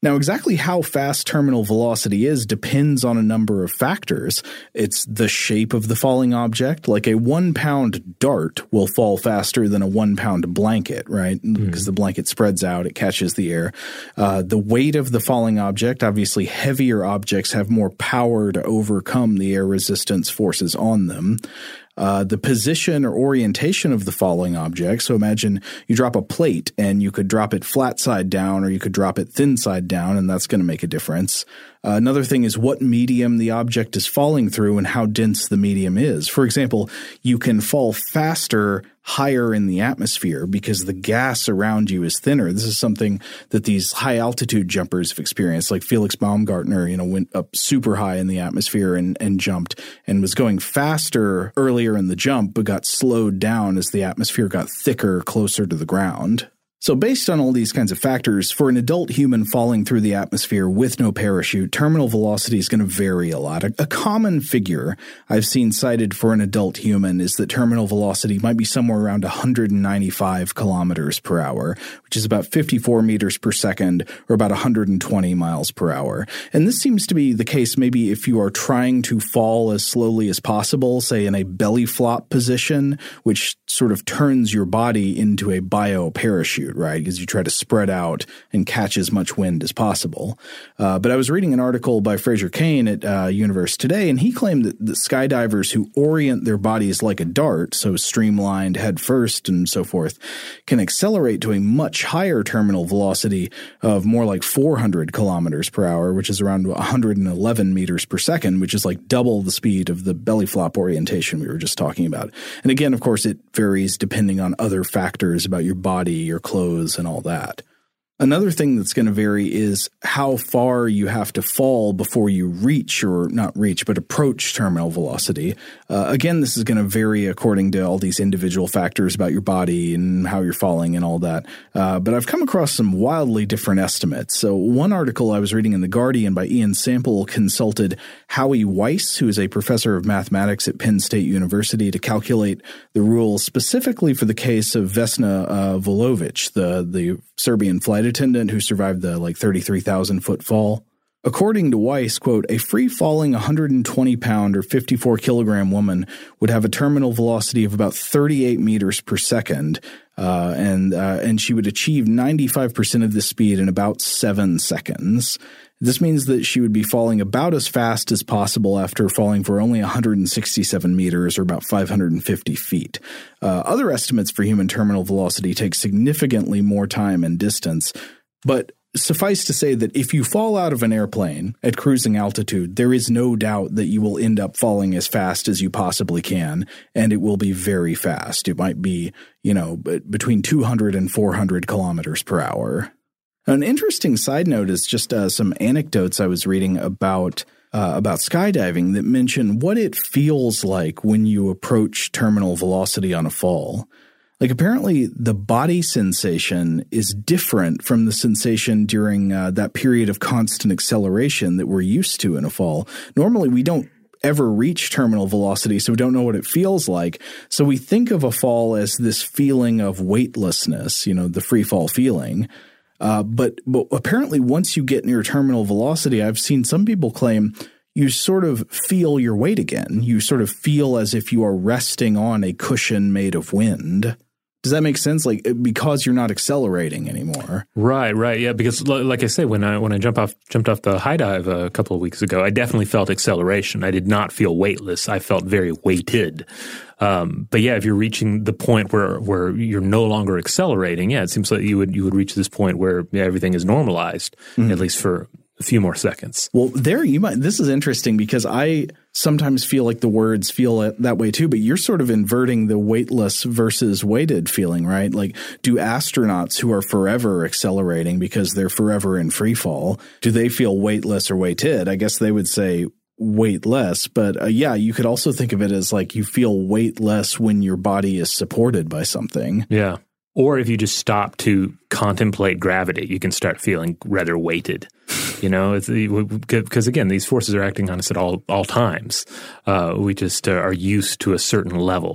Now, exactly how fast terminal velocity is depends on a number of factors. It's the shape of the falling object. Like a one-pound dart will fall faster than a one-pound blanket, right? Mm. Because the blanket spreads out, it catches the air. Uh, the weight of the falling object, obviously heavier objects have more power to overcome the air resistance forces on them. Uh, the position or orientation of the falling object. So imagine you drop a plate and you could drop it flat side down or you could drop it thin side down, and that's going to make a difference. Uh, another thing is what medium the object is falling through and how dense the medium is. For example, you can fall faster higher in the atmosphere because the gas around you is thinner. This is something that these high altitude jumpers have experienced, like Felix Baumgartner, you know, went up super high in the atmosphere and, and jumped and was going faster earlier in the jump, but got slowed down as the atmosphere got thicker closer to the ground. So based on all these kinds of factors, for an adult human falling through the atmosphere with no parachute, terminal velocity is going to vary a lot. A, a common figure I've seen cited for an adult human is that terminal velocity might be somewhere around one hundred ninety-five kilometers per hour, which is about fifty-four meters per second or about one hundred twenty miles per hour. And this seems to be the case maybe if you are trying to fall as slowly as possible, say in a belly flop position, which sort of turns your body into a bio parachute. Right, because you try to spread out and catch as much wind as possible. Uh, but I was reading an article by Fraser Cain at uh, Universe Today, and he claimed that the skydivers who orient their bodies like a dart, so streamlined head first and so forth, can accelerate to a much higher terminal velocity of more like four hundred kilometers per hour, which is around one hundred eleven meters per second, which is like double the speed of the belly flop orientation we were just talking about. And again, of course, it varies depending on other factors about your body, your clothes, and all that. Another thing that's going to vary is how far you have to fall before you reach, or not reach, but approach terminal velocity. Uh, again, this is going to vary according to all these individual factors about your body and how you're falling and all that. Uh, but I've come across some wildly different estimates. So one article I was reading in The Guardian by Ian Sample consulted Howie Weiss, who is a professor of mathematics at Penn State University, to calculate the rules specifically for the case of Vesna uh, Vulovic, the, the Serbian flight attendant who survived the like thirty-three thousand foot fall. According to Weiss, quote, a free-falling one hundred twenty pound or fifty-four kilogram woman would have a terminal velocity of about thirty-eight meters per second, uh, and uh, and she would achieve ninety-five percent of the speed in about seven seconds. This means that she would be falling about as fast as possible after falling for only one hundred sixty-seven meters or about five hundred fifty feet. Uh, other estimates for human terminal velocity take significantly more time and distance, but suffice to say that if you fall out of an airplane at cruising altitude, there is no doubt that you will end up falling as fast as you possibly can, and it will be very fast. It might be, you know, between two hundred and four hundred kilometers per hour. An interesting side note is just uh, some anecdotes I was reading about uh, about skydiving that mention what it feels like when you approach terminal velocity on a fall. Like apparently the body sensation is different from the sensation during uh, that period of constant acceleration that we're used to in a fall. Normally we don't ever reach terminal velocity, so we don't know what it feels like. So we think of a fall as this feeling of weightlessness, you know, the free fall feeling. Uh, but, but apparently once you get near terminal velocity, I've seen some people claim you sort of feel your weight again. You sort of feel as if you are resting on a cushion made of wind. Does that make sense? Like, because you're not accelerating anymore. Right, right. Yeah, because like I say, when I when I jump off jumped off the high dive a couple of weeks ago, I definitely felt acceleration. I did not feel weightless. I felt very weighted. Um, but yeah, if you're reaching the point where where you're no longer accelerating, yeah, it seems like you would you would reach this point where yeah, everything is normalized, mm-hmm. at least for a few more seconds. Well, there you might. This is interesting because I sometimes feel like the words feel that way too, but you're sort of inverting the weightless versus weighted feeling, right? Like, do astronauts who are forever accelerating because they're forever in free fall, do they feel weightless or weighted? I guess they would say weightless, but uh, yeah, you could also think of it as like you feel weightless when your body is supported by something. Yeah. Or if you just stop to contemplate gravity, you can start feeling rather weighted. You know, it's because again, these forces are acting on us at all all times. Uh, we just uh, are used to a certain level.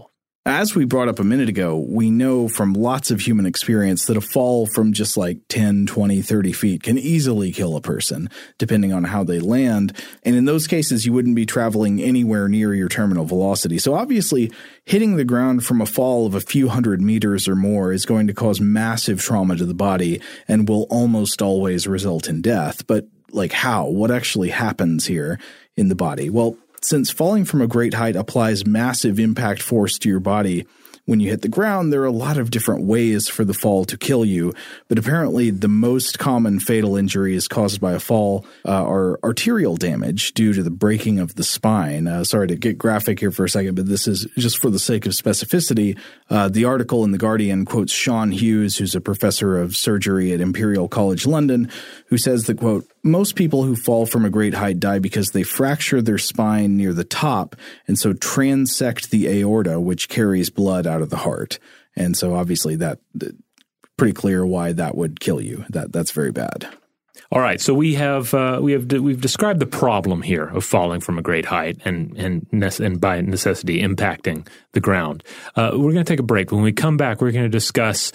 As we brought up a minute ago, we know from lots of human experience that a fall from just like ten, twenty, thirty feet can easily kill a person, depending on how they land. And in those cases, you wouldn't be traveling anywhere near your terminal velocity. So obviously, hitting the ground from a fall of a few hundred meters or more is going to cause massive trauma to the body and will almost always result in death. But like how? What actually happens here in the body? Well, since falling from a great height applies massive impact force to your body when you hit the ground, there are a lot of different ways for the fall to kill you. But apparently the most common fatal injuries caused by a fall uh, are arterial damage due to the breaking of the spine. Uh, sorry to get graphic here for a second, but this is just for the sake of specificity. Uh, the article in The Guardian quotes Sean Hughes, who's a professor of surgery at Imperial College London, who says that, quote, most people who fall from a great height die because they fracture their spine near the top and so transect the aorta, which carries blood out of the heart. And so obviously that pretty clear why that would kill you. That that's very bad. All right, so we have uh, we have we've described the problem here of falling from a great height and and and by necessity impacting the ground. Uh, we're going to take a break. When we come back, we're going to discuss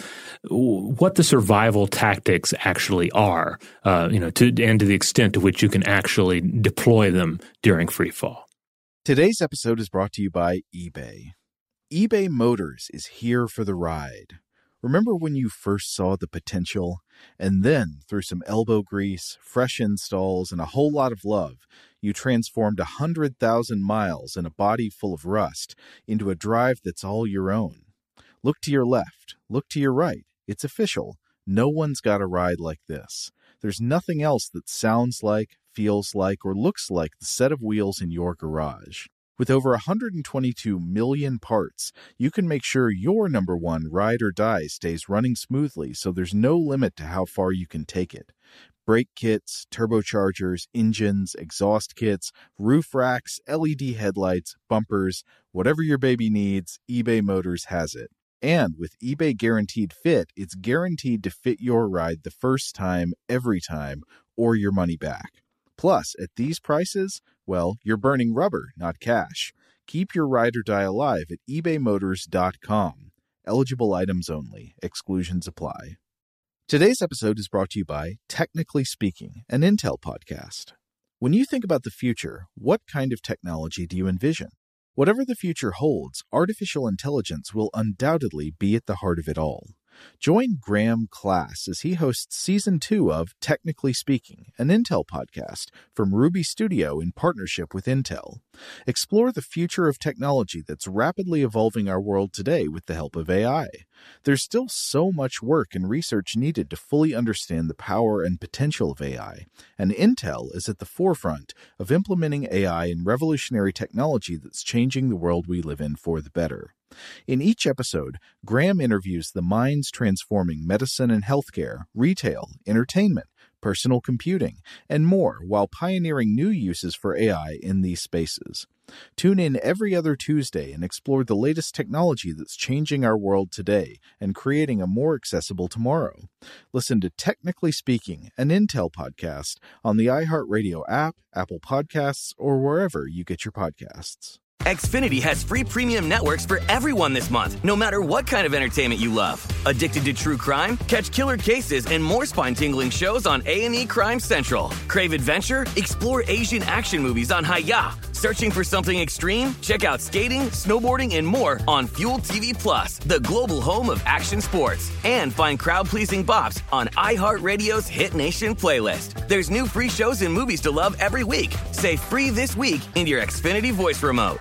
what the survival tactics actually are, uh, you know, to and to the extent to which you can actually deploy them during free fall. Today's episode is brought to you by eBay. eBay Motors is here for the ride. Remember when you first saw the potential? And then, through some elbow grease, fresh installs, and a whole lot of love, you transformed one hundred thousand miles and a body full of rust into a drive that's all your own. Look to your left. Look to your right. It's official. No one's got a ride like this. There's nothing else that sounds like, feels like, or looks like the set of wheels in your garage. With over one hundred twenty-two million parts, you can make sure your number one ride or die stays running smoothly so there's no limit to how far you can take it. Brake kits, turbochargers, engines, exhaust kits, roof racks, L E D headlights, bumpers, whatever your baby needs, eBay Motors has it. And with eBay Guaranteed Fit, it's guaranteed to fit your ride the first time, every time, or your money back. Plus, at these prices, well, you're burning rubber, not cash. Keep your ride or die alive at ebay motors dot com. Eligible items only. Exclusions apply. Today's episode is brought to you by Technically Speaking, an Intel podcast. When you think about the future, what kind of technology do you envision? Whatever the future holds, artificial intelligence will undoubtedly be at the heart of it all. Join Graham Class as he hosts Season two of Technically Speaking, an Intel podcast from Ruby Studio in partnership with Intel. Explore the future of technology that's rapidly evolving our world today with the help of A I. There's still so much work and research needed to fully understand the power and potential of A I, and Intel is at the forefront of implementing A I in revolutionary technology that's changing the world we live in for the better. In each episode, Graham interviews the minds transforming medicine and healthcare, retail, entertainment, personal computing, and more while pioneering new uses for A I in these spaces. Tune in every other Tuesday and explore the latest technology that's changing our world today and creating a more accessible tomorrow. Listen to Technically Speaking, an Intel podcast on the iHeartRadio app, Apple Podcasts, or wherever you get your podcasts. Xfinity has free premium networks for everyone this month, no matter what kind of entertainment you love. Addicted to true crime? Catch killer cases and more spine-tingling shows on A and E Crime Central. Crave adventure? Explore Asian action movies on Hi-Ya. Searching for something extreme? Check out skating, snowboarding, and more on Fuel T V Plus, the global home of action sports. And find crowd-pleasing bops on iHeartRadio's Hit Nation playlist. There's new free shows and movies to love every week. Say free this week in your Xfinity voice remote.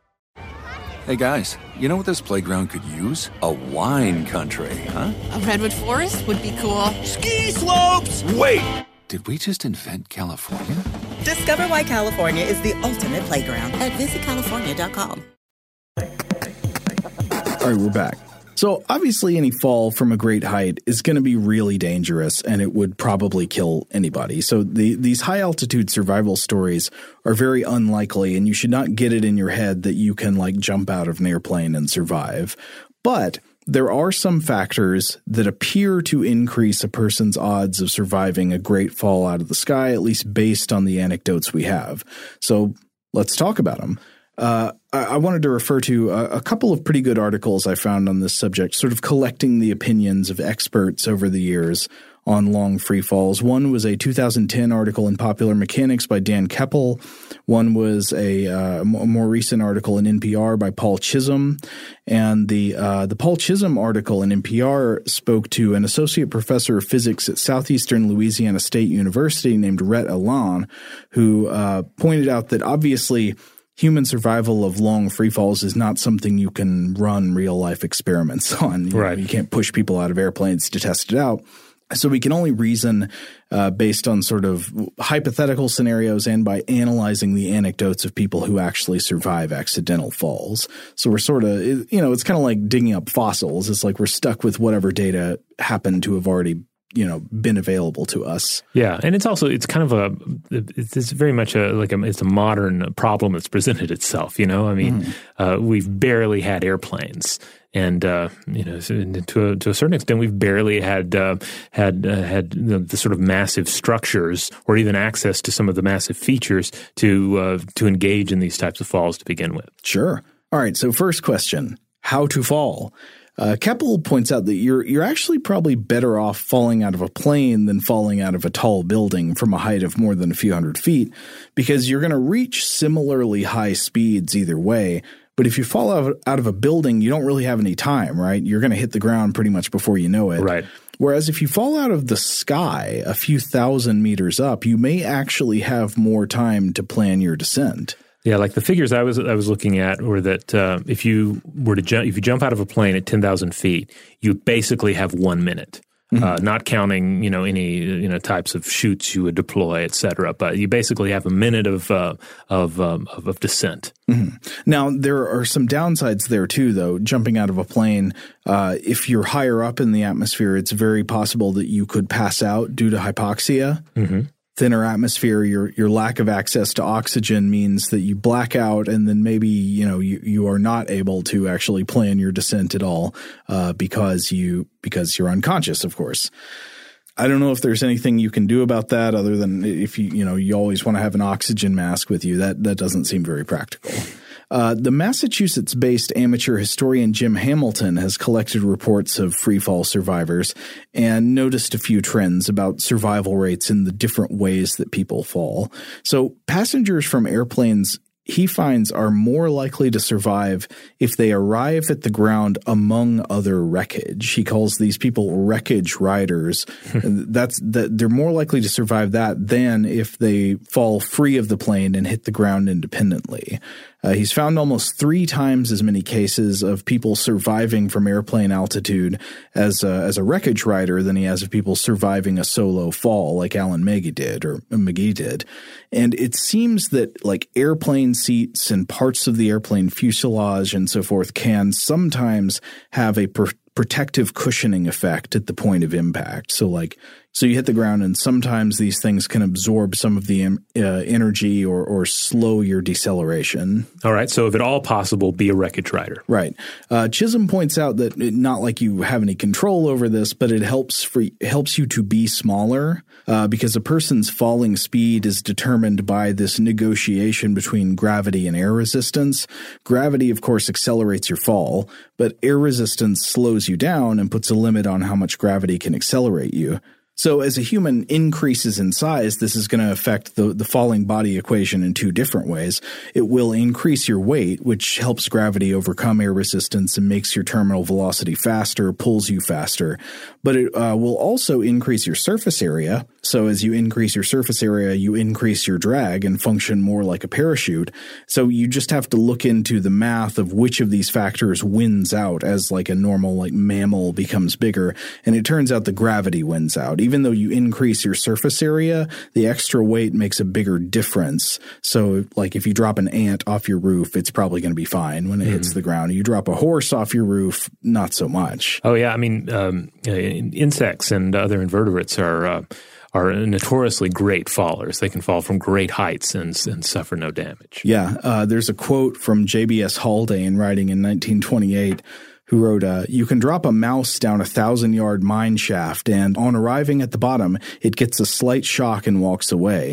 Hey guys, you know what this playground could use? A wine country, huh? A redwood forest would be cool. Ski slopes! Wait! Did we just invent California? Discover why California is the ultimate playground at visit california dot com. All right, we're back. So obviously any fall from a great height is going to be really dangerous and it would probably kill anybody. So the, these high altitude survival stories are very unlikely, and you should not get it in your head that you can like jump out of an airplane and survive. But there are some factors that appear to increase a person's odds of surviving a great fall out of the sky, at least based on the anecdotes we have. So let's talk about them. Uh, I, I wanted to refer to a, a couple of pretty good articles I found on this subject, sort of collecting the opinions of experts over the years on long free falls. One was a two thousand ten article in Popular Mechanics by Dan Keppel. One was a, uh, a more recent article in N P R by Paul Chisholm. And the uh, the Paul Chisholm article in N P R spoke to an associate professor of physics at Southeastern Louisiana State University named Rhett Alon, who uh, pointed out that obviously human survival of long free falls is not something you can run real-life experiments on. You right. know, you can't push people out of airplanes to test it out. So we can only reason uh, based on sort of hypothetical scenarios and by analyzing the anecdotes of people who actually survive accidental falls. So we're sort of, you know, it's kind of like digging up fossils. It's like we're stuck with whatever data happened to have already, you know, been available to us. Yeah, and it's also it's kind of a it's very much a like a, it's a modern problem that's presented itself. You know, I mean, mm-hmm. uh, we've barely had airplanes. And uh, you know, to a, to a certain extent, we've barely had uh, had uh, had the, the sort of massive structures, or even access to some of the massive features to uh, to engage in these types of falls to begin with. Sure. All right. So first question: how to fall? Uh, Keppel points out that you're you're actually probably better off falling out of a plane than falling out of a tall building from a height of more than a few hundred feet, because you're going to reach similarly high speeds either way. But if you fall out, out of a building, you don't really have any time, right? You're going to hit the ground pretty much before you know it. Right. Whereas if you fall out of the sky a few thousand meters up, you may actually have more time to plan your descent. Yeah, like the figures I was I was looking at were that uh, if you were to jump if you jump out of a plane at ten thousand feet, you basically have one minute. Mm-hmm. Uh, not counting, you know, any you know types of chutes you would deploy, et cetera. But you basically have a minute of uh, of, um, of of descent. Mm-hmm. Now there are some downsides there too, though. Jumping out of a plane, uh, if you're higher up in the atmosphere, it's very possible that you could pass out due to hypoxia. Mm-hmm. Thinner atmosphere, your your lack of access to oxygen means that you black out, and then maybe you know you, you are not able to actually plan your descent at all uh, because you because you're unconscious, of course. I don't know if there's anything you can do about that other than if you you know you always want to have an oxygen mask with you. That that doesn't seem very practical. Uh, the Massachusetts-based amateur historian Jim Hamilton has collected reports of freefall survivors and noticed a few trends about survival rates in the different ways that people fall. So passengers from airplanes, he finds, are more likely to survive if they arrive at the ground among other wreckage. He calls these people wreckage riders. That's that they're more likely to survive that than if they fall free of the plane and hit the ground independently. Uh, he's found almost three times as many cases of people surviving from airplane altitude as a, as a wreckage rider than he has of people surviving a solo fall like Alan McGee did or McGee did. And it seems that like airplane seats and parts of the airplane fuselage and so forth can sometimes have a per- protective cushioning effect at the point of impact. So like So you hit the ground, and sometimes these things can absorb some of the uh, energy or, or slow your deceleration. All right. So if at all possible, be a wreckage rider. Right. Uh, Chisholm points out that it, not like you have any control over this, but it helps for it helps you to be smaller uh, because a person's falling speed is determined by this negotiation between gravity and air resistance. Gravity, of course, accelerates your fall, but air resistance slows you down and puts a limit on how much gravity can accelerate you. So as a human increases in size, this is going to affect the, the falling body equation in two different ways. It will increase your weight, which helps gravity overcome air resistance and makes your terminal velocity faster, pulls you faster. But it uh, will also increase your surface area. So as you increase your surface area, you increase your drag and function more like a parachute. So you just have to look into the math of which of these factors wins out as like a normal like mammal becomes bigger. And it turns out the gravity wins out. Even though you increase your surface area, the extra weight makes a bigger difference. So like if you drop an ant off your roof, it's probably going to be fine when it mm. hits the ground. You drop a horse off your roof, not so much. Oh, yeah. I mean, um, insects and other invertebrates are uh, are notoriously great fallers. They can fall from great heights and, and suffer no damage. Yeah. Uh, there's a quote from J B S Haldane writing in nineteen twenty-eight who wrote, uh, you can drop a mouse down a thousand-yard mine shaft, and on arriving at the bottom, it gets a slight shock and walks away.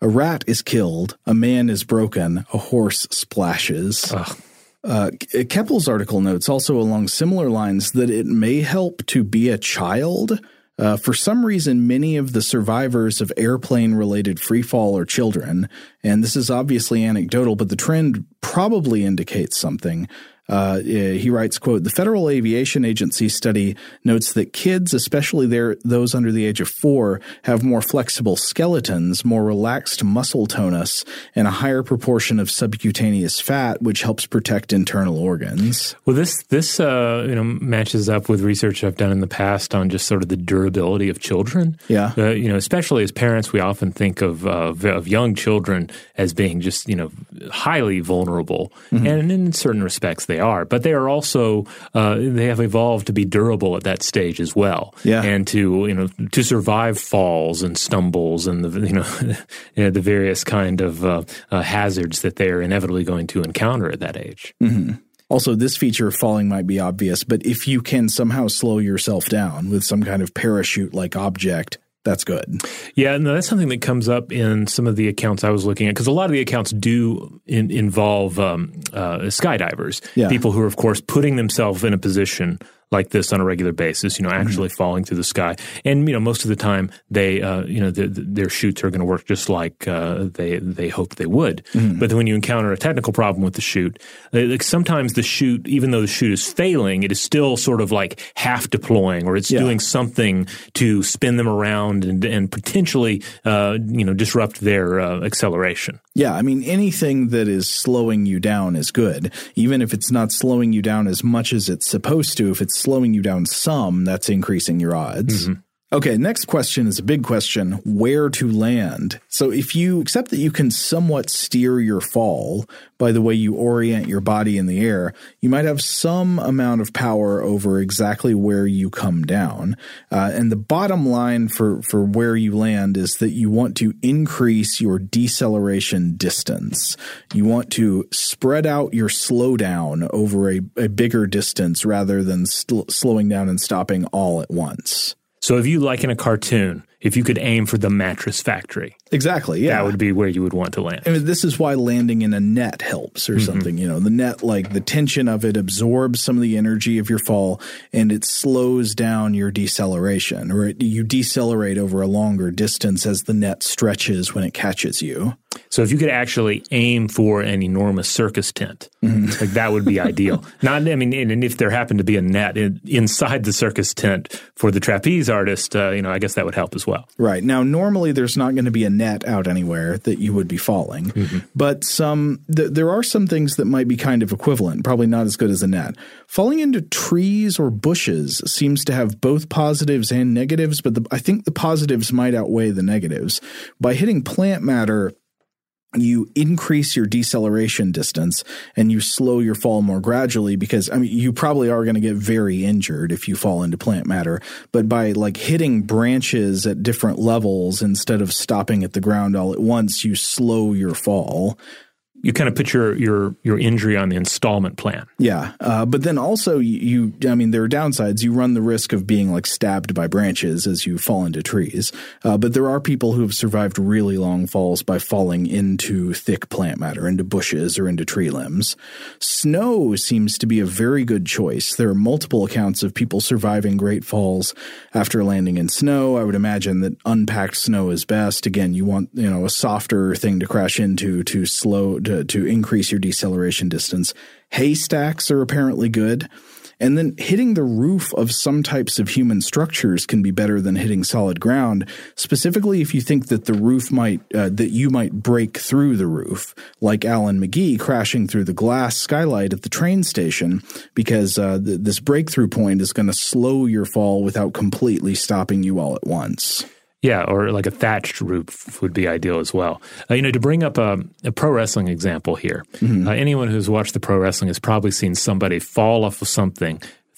A rat is killed, a man is broken, a horse splashes. Ugh. Uh, Keppel's article notes also along similar lines that it may help to be a child. Uh, for some reason, many of the survivors of airplane-related freefall are children, and this is obviously anecdotal, but the trend probably indicates something. Uh, he writes, quote, the Federal Aviation Agency study notes that kids, especially their, those under the age of four, have more flexible skeletons, more relaxed muscle tonus, and a higher proportion of subcutaneous fat, which helps protect internal organs. Well, this this uh, you know matches up with research I've done in the past on just sort of the durability of children. Yeah, uh, you know, especially as parents, we often think of uh, of young children as being just you know highly vulnerable, mm-hmm. and in certain respects they are, but they are also uh, they have evolved to be durable at that stage as well. Yeah, and to you know to survive falls and stumbles and the you know the various kind of uh, uh, hazards that they are inevitably going to encounter at that age. Mm-hmm. Also, this feature of falling might be obvious, but if you can somehow slow yourself down with some kind of parachute-like object, that's good. Yeah, no, that's something that comes up in some of the accounts I was looking at, because a lot of the accounts do in, involve um, uh, skydivers, yeah. people who are, of course, putting themselves in a position like this on a regular basis, you know, actually mm-hmm. falling through the sky. And, you know, most of the time they, uh, you know, the, the, their chutes are going to work just like uh, they they hoped they would. Mm-hmm. But then when you encounter a technical problem with the chute, like sometimes the chute, even though the chute is failing, it is still sort of like half deploying, or it's yeah. doing something to spin them around and, and potentially, uh, you know, disrupt their uh, acceleration. Yeah, I mean, anything that is slowing you down is good, even if it's not slowing you down as much as it's supposed to. If it's slowing you down some, that's increasing your odds. Mm-hmm. Okay, next question is a big question. Where to land? So if you accept that you can somewhat steer your fall by the way you orient your body in the air, you might have some amount of power over exactly where you come down. Uh, and the bottom line for, for where you land is that you want to increase your deceleration distance. You want to spread out your slowdown over a, a bigger distance rather than sl- slowing down and stopping all at once. So if you liken a cartoon, if you could aim for the mattress factory. Exactly, yeah. That would be where you would want to land. I mean, this is why landing in a net helps or mm-hmm. something. You know, the net, like the tension of it absorbs some of the energy of your fall and it slows down your deceleration, or it, you decelerate over a longer distance as the net stretches when it catches you. So if you could actually aim for an enormous circus tent, mm-hmm. like that would be ideal. Not, I mean, and if there happened to be a net in, inside the circus tent for the trapeze artist, uh, you know, I guess that would help as well. Right. Now, normally there's not going to be a net out anywhere that you would be falling, mm-hmm. but some th- there are some things that might be kind of equivalent, probably not as good as a net. Falling into trees or bushes seems to have both positives and negatives, but the, I think the positives might outweigh the negatives. By hitting plant matter, you increase your deceleration distance and you slow your fall more gradually because, I mean, you probably are going to get very injured if you fall into plant matter. But by like hitting branches at different levels instead of stopping at the ground all at once, you slow your fall. You kind of put your, your, your injury on the installment plan. Yeah. Uh, but then also you, I mean, there are downsides. You run the risk of being like stabbed by branches as you fall into trees. Uh, but there are people who have survived really long falls by falling into thick plant matter, into bushes or into tree limbs. Snow seems to be a very good choice. There are multiple accounts of people surviving great falls after landing in snow. I would imagine that unpacked snow is best. Again, you want, you know, a softer thing to crash into to slow to To, to increase your deceleration distance. Haystacks are apparently good. And then hitting the roof of some types of human structures can be better than hitting solid ground, specifically if you think that the roof might uh, – that you might break through the roof, like Alan McGee crashing through the glass skylight at the train station, because uh, th- this breakthrough point is going to slow your fall without completely stopping you all at once. Yeah, or like a thatched roof would be ideal as well. Uh, you know, to bring up a, a pro wrestling example here, mm-hmm. uh, anyone who's watched the pro wrestling has probably seen somebody fall off of something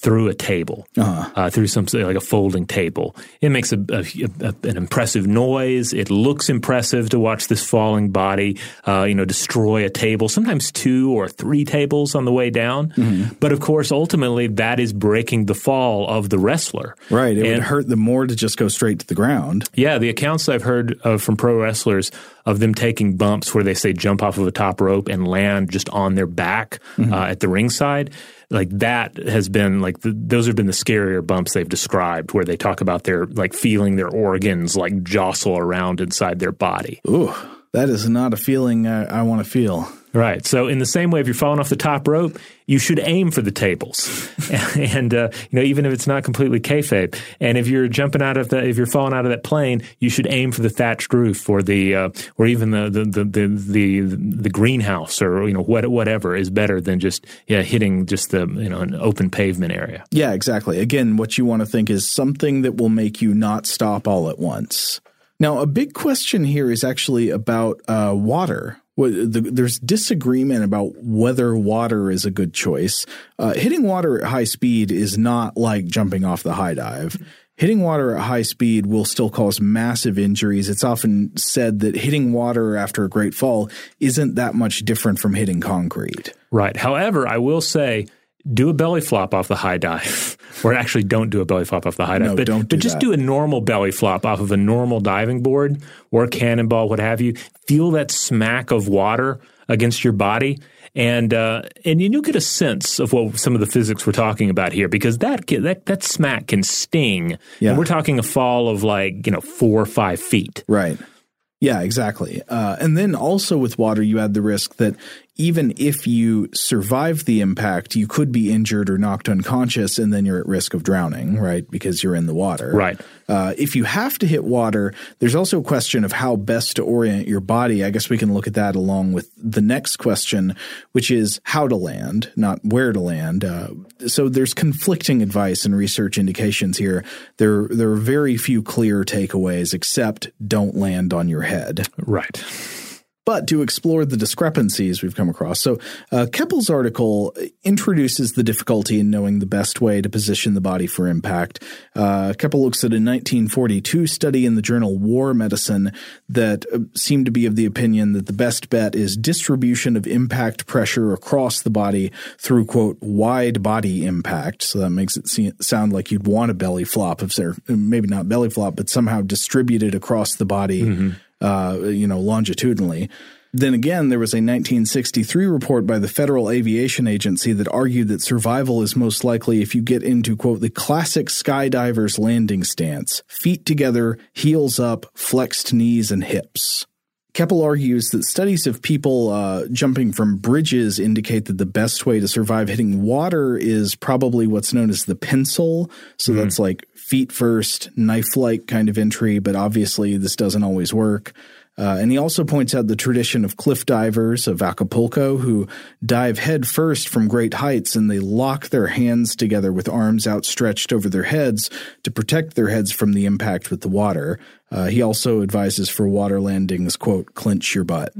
through a table, uh-huh. uh, through something like a folding table. It makes a, a, a, an impressive noise. It looks impressive to watch this falling body, uh, you know, destroy a table, sometimes two or three tables on the way down. Mm-hmm. But of course, ultimately, that is breaking the fall of the wrestler. Right. It and, would hurt them more to just go straight to the ground. Yeah. The accounts I've heard uh, from pro wrestlers of them taking bumps where they say jump off of a top rope and land just on their back mm-hmm. uh, at the ringside, like that has been like the, those have been the scarier bumps they've described, where they talk about their like feeling their organs like jostle around inside their body. Ooh, that is not a feeling I, I want to feel. Right. So in the same way, if you're falling off the top rope, you should aim for the tables. and, uh, you know, even if it's not completely kayfabe. And if you're jumping out of the, if you're falling out of that plane, you should aim for the thatched roof or the, uh, or even the, the, the, the, the, the greenhouse or, you know, what, whatever is better than just, yeah, hitting just the, you know, an open pavement area. Yeah, exactly. Again, what you want to think is something that will make you not stop all at once. Now, a big question here is actually about uh, water. Well, the, there's disagreement about whether water is a good choice. Uh, hitting water at high speed is not like jumping off the high dive. Hitting water at high speed will still cause massive injuries. It's often said that hitting water after a great fall isn't that much different from hitting concrete. Right. However, I will say, do a belly flop off the high dive. Or actually don't do a belly flop off the high dive. No, but don't do but just that. do a normal belly flop off of a normal diving board or a cannonball, what have you. Feel that smack of water against your body. And uh, and you'll get a sense of what some of the physics we're talking about here, because that that that smack can sting. Yeah. And we're talking a fall of like, you know, four or five feet. Right. Yeah, exactly. Uh, and then also with water, you add the risk that even if you survive the impact, you could be injured or knocked unconscious, and then you're at risk of drowning, right, because you're in the water. Right. Uh, if you have to hit water, there's also a question of how best to orient your body. I guess we can look at that along with the next question, which is how to land, not where to land. Uh, so there's conflicting advice and research indications here. There, there are very few clear takeaways except don't land on your head. Right. But to explore the discrepancies we've come across. So uh, Keppel's article introduces the difficulty in knowing the best way to position the body for impact. Uh, Keppel looks at a nineteen forty-two study in the journal War Medicine that uh, seemed to be of the opinion that the best bet is distribution of impact pressure across the body through, quote, wide body impact. So that makes it see, sound like you'd want a belly flop, if they're maybe not belly flop, but somehow distributed across the body. Mm-hmm. Uh, you know, longitudinally. Then again, there was a nineteen sixty-three report by the Federal Aviation Agency that argued that survival is most likely if you get into, quote, the classic skydiver's landing stance, feet together, heels up, flexed knees and hips. Keppel argues that studies of people uh, jumping from bridges indicate that the best way to survive hitting water is probably what's known as the pencil. So mm-hmm. that's like feet first, knife-like kind of entry, but obviously this doesn't always work. Uh, and he also points out the tradition of cliff divers of Acapulco who dive head first from great heights, and they lock their hands together with arms outstretched over their heads to protect their heads from the impact with the water. Uh, he also advises for water landings, quote, clench your butt.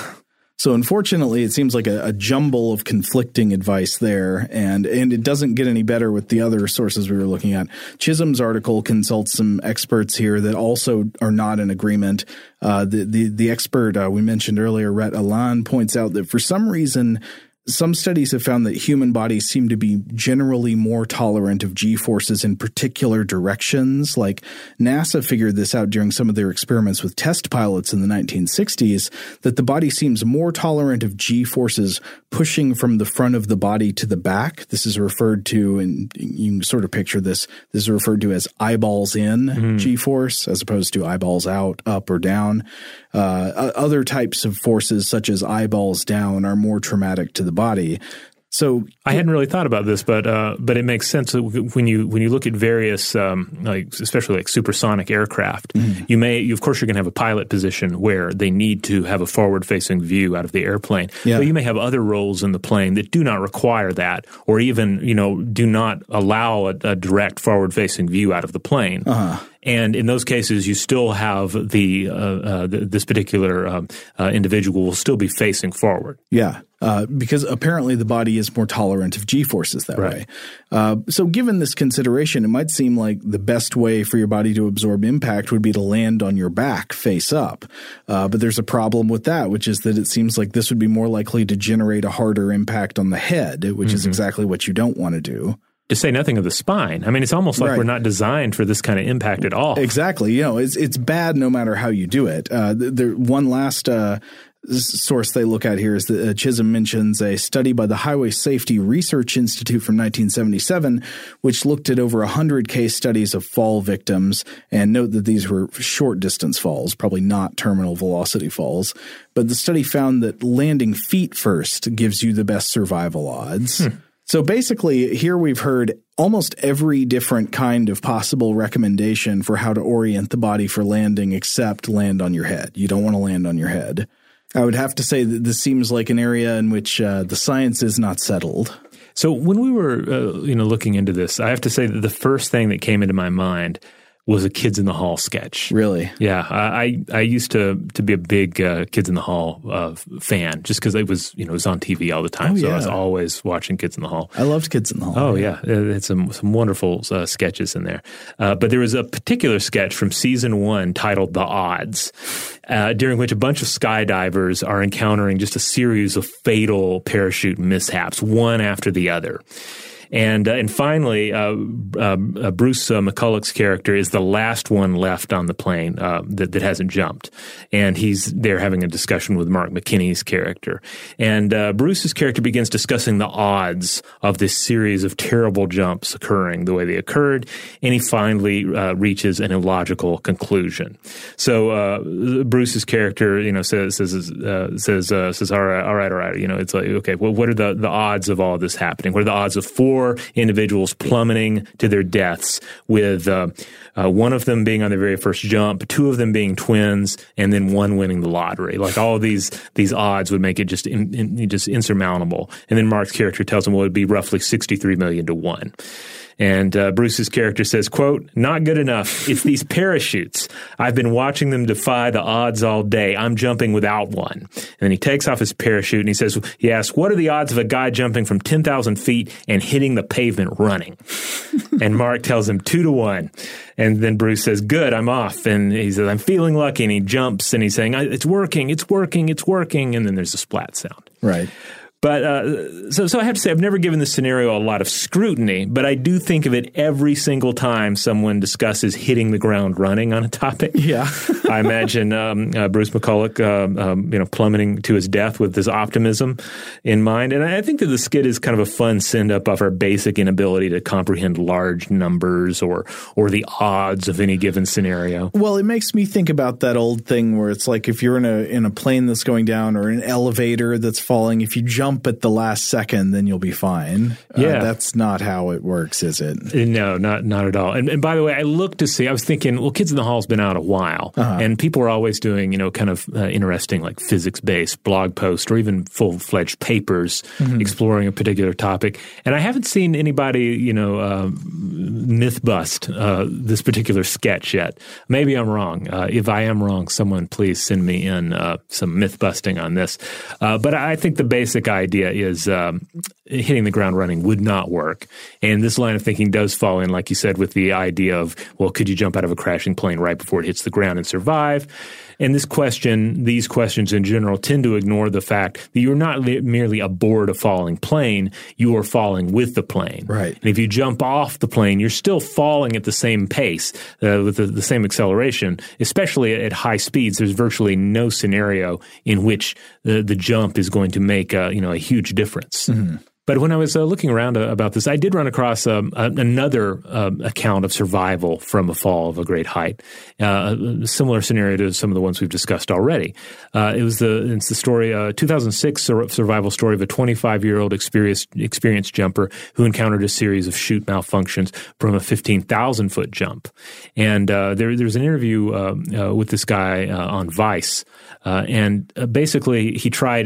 So unfortunately, it seems like a, a jumble of conflicting advice there, and and it doesn't get any better with the other sources we were looking at. Chisholm's article consults some experts here that also are not in agreement. Uh, the, the, the expert uh, we mentioned earlier, Rhett Allan, points out that for some reason, some studies have found that human bodies seem to be generally more tolerant of G-forces in particular directions. Like NASA figured this out during some of their experiments with test pilots in the nineteen sixties, that the body seems more tolerant of G-forces pushing from the front of the body to the back. This is referred to, and you can sort of picture this, this is referred to as eyeballs in mm. G-force as opposed to eyeballs out, up or down. Uh, other types of forces such as eyeballs down are more traumatic to the body. So I hadn't really thought about this, but uh, but it makes sense when you when you look at various, um, like especially like supersonic aircraft. Mm-hmm. You may, you, of course, you're going to have a pilot position where they need to have a forward-facing view out of the airplane. Yeah. But you may have other roles in the plane that do not require that, or even you know do not allow a, a direct forward-facing view out of the plane. Uh-huh. And in those cases, you still have the, uh, uh, the this particular um, uh, individual will still be facing forward. Yeah, uh, because apparently the body is more tolerant of G-forces that Right. way. Uh, so given this consideration, it might seem like the best way for your body to absorb impact would be to land on your back face up. Uh, but there's a problem with that, which is that it seems like this would be more likely to generate a harder impact on the head, which mm-hmm. is exactly what you don't want to do. To say nothing of the spine. I mean, it's almost like right. we're not designed for this kind of impact at all. Exactly. You know, it's it's bad no matter how you do it. Uh, there, one last uh, source they look at here is that uh, Chisholm mentions a study by the Highway Safety Research Institute from nineteen seventy-seven, which looked at over one hundred case studies of fall victims, and note that these were short distance falls, probably not terminal velocity falls. But the study found that landing feet first gives you the best survival odds. Hmm. So basically, here we've heard almost every different kind of possible recommendation for how to orient the body for landing except land on your head. You don't want to land on your head. I would have to say that this seems like an area in which uh, the science is not settled. So when we were uh, you know, looking into this, I have to say that the first thing that came into my mind was a Kids in the Hall sketch. Really? Yeah. I I used to to be a big uh, Kids in the Hall uh, fan just because it was, you know, it was on T V all the time. Oh, so yeah. I was always watching Kids in the Hall. I loved Kids in the Hall. Oh, yeah. It's some, some wonderful uh, sketches in there. Uh, but there was a particular sketch from season one titled The Odds, uh, during which a bunch of skydivers are encountering just a series of fatal parachute mishaps, one after the other. And uh, and finally, uh, uh, uh, Bruce uh, McCulloch's character is the last one left on the plane uh, that, that hasn't jumped. And he's there having a discussion with Mark McKinney's character. And uh, Bruce's character begins discussing the odds of this series of terrible jumps occurring the way they occurred. And he finally uh, reaches an illogical conclusion. So uh, Bruce's character, you know, says says uh, says uh, says all right, all right, all right. You know, it's like, okay, well, what are the the odds of all this happening? What are the odds of four individuals plummeting to their deaths, with uh, uh, one of them being on their very first jump, two of them being twins, and then one winning the lottery? Like all of these these odds would make it just in, in, just insurmountable. And then Mark's character tells him, well, it would be roughly sixty-three million to one. And uh, Bruce's character says, quote, "Not good enough. It's these parachutes. I've been watching them defy the odds all day. I'm jumping without one." And then he takes off his parachute and he says, he asks, "What are the odds of a guy jumping from ten thousand feet and hitting the pavement running?" And Mark tells him two to one. And then Bruce says, "Good, I'm off." And he says, "I'm feeling lucky." And he jumps and he's saying, "It's working, it's working, it's working." And then there's a splat sound. Right. But uh, so, so I have to say, I've never given this scenario a lot of scrutiny, but I do think of it every single time someone discusses hitting the ground running on a topic. Yeah, I imagine um, uh, Bruce McCulloch, uh, um, you know, plummeting to his death with this optimism in mind, and I think that the skit is kind of a fun send up of our basic inability to comprehend large numbers or or the odds of any given scenario. Well, it makes me think about that old thing where it's like if you're in a in a plane that's going down or an elevator that's falling, if you jump at the last second, then you'll be fine. Yeah. Uh, that's not how it works, is it? No, not not at all. And, and by the way, I looked to see, I was thinking, well, Kids in the Hall's been out a while, uh-huh. and people are always doing, you know, kind of uh, interesting, like physics-based blog posts or even full-fledged papers mm-hmm. exploring a particular topic. And I haven't seen anybody, you know, uh, myth bust uh, this particular sketch yet. Maybe I'm wrong. Uh, if I am wrong, someone please send me in uh, some myth busting on this. Uh, but I think the basic idea idea is um, hitting the ground running would not work. And this line of thinking does fall in, like you said, with the idea of, well, could you jump out of a crashing plane right before it hits the ground and survive? And this question, these questions in general, tend to ignore the fact that you're not li- merely aboard a falling plane, you are falling with the plane. Right. And if you jump off the plane, you're still falling at the same pace, uh, with the, the same acceleration, especially at high speeds. There's virtually no scenario in which the, the jump is going to make a, you know, a huge difference. Mm-hmm. But when I was uh, looking around uh, about this, I did run across um, a, another uh, account of survival from a fall of a great height, uh, a similar scenario to some of the ones we've discussed already. Uh, it was the it's the story, uh, two thousand six sur- survival story of a twenty-five-year-old experienced experienced jumper who encountered a series of chute malfunctions from a fifteen thousand foot jump. And uh, there there's an interview uh, uh, with this guy uh, on Vice, uh, and uh, basically he tried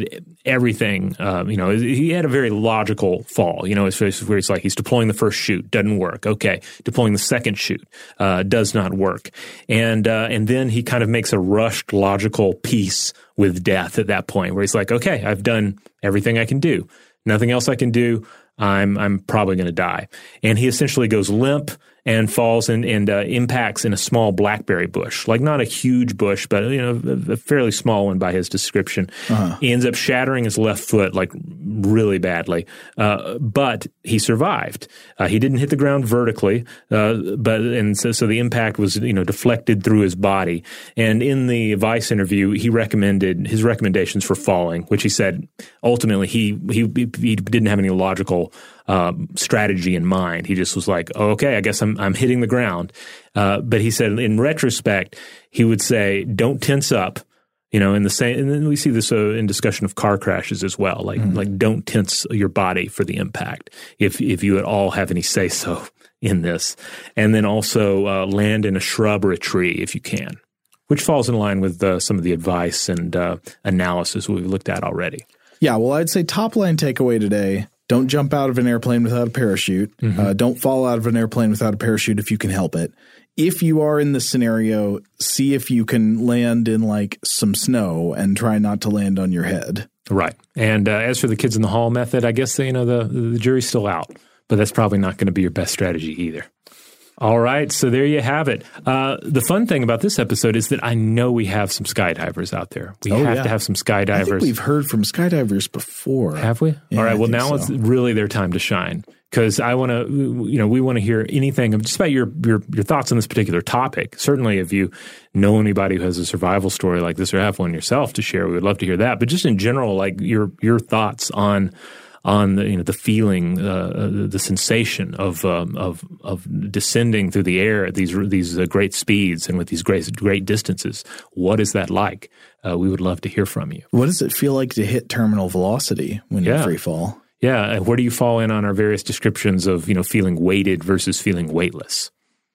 everything. Uh, you know, he had a very logical fall. You know, it's where it's like he's deploying the first chute, doesn't work. Okay, deploying the second chute, uh, does not work. And uh, and then he kind of makes a rushed, logical peace with death at that point, where he's like, okay, I've done everything I can do. Nothing else I can do. I'm I'm probably going to die. And he essentially goes limp and falls and, and uh, impacts in a small blackberry bush, like not a huge bush, but you know, a, a fairly small one by his description. Uh-huh. He ends up shattering his left foot like really badly, uh, but he survived. Uh, he didn't hit the ground vertically, uh, but and so, so the impact was you know deflected through his body. And in the Vice interview, he recommended his recommendations for falling, which he said ultimately he he he didn't have any logical Um, strategy in mind. He just was like, oh, okay, I guess I'm I'm hitting the ground. Uh, but he said, in retrospect, he would say, don't tense up. You know, in the same, and then we see this uh, in discussion of car crashes as well. Like, mm. like don't tense your body for the impact if if you at all have any say so in this. And then also uh, land in a shrub or a tree if you can, which falls in line with uh, some of the advice and uh, analysis we've looked at already. Yeah, well, I'd say top line takeaway today. Don't jump out of an airplane without a parachute. Mm-hmm. Uh, don't fall out of an airplane without a parachute if you can help it. If you are in this scenario, see if you can land in like some snow and try not to land on your head. Right. And uh, as for the kids in the hall method, I guess you know the the jury's still out, but that's probably not going to be your best strategy either. All right, so there you have it. Uh, the fun thing about this episode is that I know we have some skydivers out there. We oh, have yeah. to have some skydivers. I think we've heard from skydivers before. Have we? Yeah, All right, well, now so. it's really their time to shine because I want to, you know, we want to hear anything just about your, your your thoughts on this particular topic. Certainly, if you know anybody who has a survival story like this or have one yourself to share, we would love to hear that. But just in general, like your your thoughts on on the you know the feeling, uh, the sensation of um, of of descending through the air at these these uh, great speeds and with these great great distances. What is that like? Uh, we would love to hear from you. What does it feel like to hit terminal velocity when yeah. you free fall? Yeah, and where do you fall in on our various descriptions of you know feeling weighted versus feeling weightless?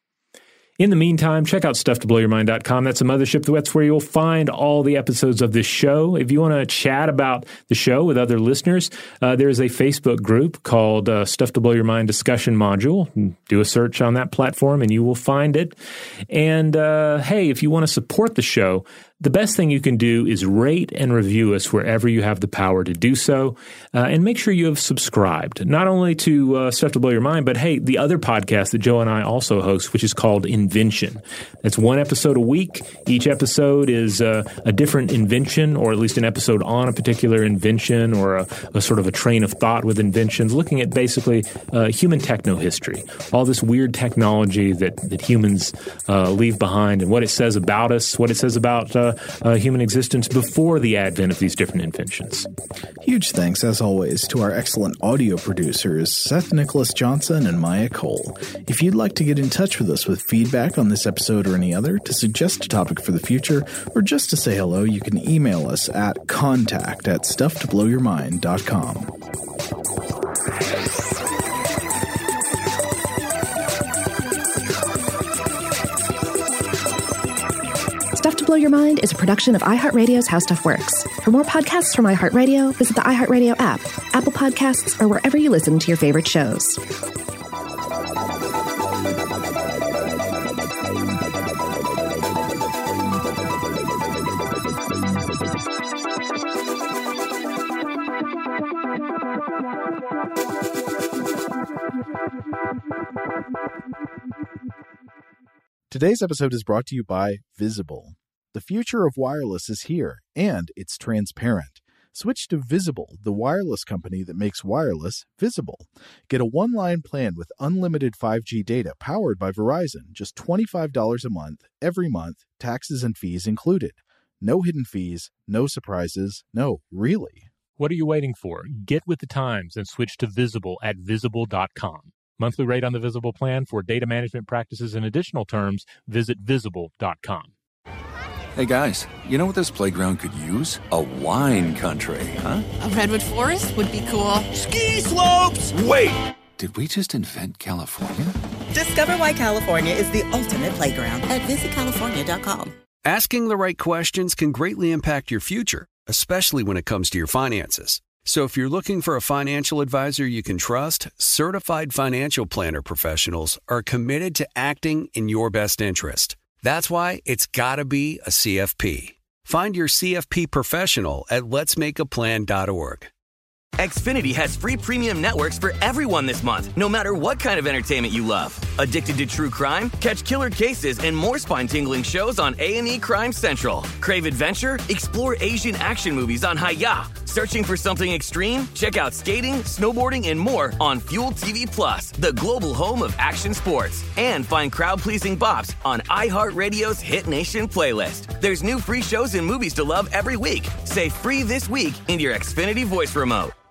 In the meantime, check out stuff to blow your mind dot com. That's a mothership. That's where you'll find all the episodes of this show. If you want to chat about the show with other listeners, uh, there is a Facebook group called uh, Stuff to Blow Your Mind Discussion Module. Do a search on that platform and you will find it. And uh, hey, if you want to support the show, the best thing you can do is rate and review us wherever you have the power to do so. Uh, and make sure you have subscribed, not only to uh, Stuff to Blow Your Mind, but hey, the other podcast that Joe and I also host, which is called Invention. It's one episode a week. Each episode is uh, a different invention, or at least an episode on a particular invention, or a, a sort of a train of thought with inventions, looking at basically uh, human techno-history, all this weird technology that, that humans uh, leave behind and what it says about us, what it says about uh, Uh, human existence before the advent of these different inventions. Huge thanks, as always, to our excellent audio producers, Seth Nicholas Johnson and Maya Cole. If you'd like to get in touch with us with feedback on this episode or any other, to suggest a topic for the future, or just to say hello, you can email us at contact at stuff to blow your mind dot com. Stuff to Blow Your Mind is a production of iHeartRadio's How Stuff Works. For more podcasts from iHeartRadio, visit the iHeartRadio app, Apple Podcasts, or wherever you listen to your favorite shows. Today's episode is brought to you by Visible. The future of wireless is here, and it's transparent. Switch to Visible, the wireless company that makes wireless visible. Get a one-line plan with unlimited five G data powered by Verizon, just twenty-five dollars a month, every month, taxes and fees included. No hidden fees, no surprises, no, really. What are you waiting for? Get with the times and switch to Visible at visible dot com. Monthly rate on the Visible plan. For data management practices and additional terms, visit visible dot com. Hey guys, you know what this playground could use? A wine country, huh? A redwood forest would be cool. Ski slopes! Wait! Did we just invent California? Discover why California is the ultimate playground at visit california dot com. Asking the right questions can greatly impact your future. especially when it comes to your finances. So if you're looking for a financial advisor you can trust, certified financial planner professionals are committed to acting in your best interest. That's why it's got to be a C F P. Find your C F P professional at lets make a plan dot org. Xfinity has free premium networks for everyone this month, no matter what kind of entertainment you love. Addicted to true crime? Catch killer cases and more spine-tingling shows on A and E Crime Central. Crave adventure? Explore Asian action movies on Hi-Ya. Searching for something extreme? Check out skating, snowboarding, and more on Fuel T V Plus, the global home of action sports. And find crowd-pleasing bops on iHeartRadio's Hit Nation playlist. There's new free shows and movies to love every week. Say free this week in your Xfinity voice remote.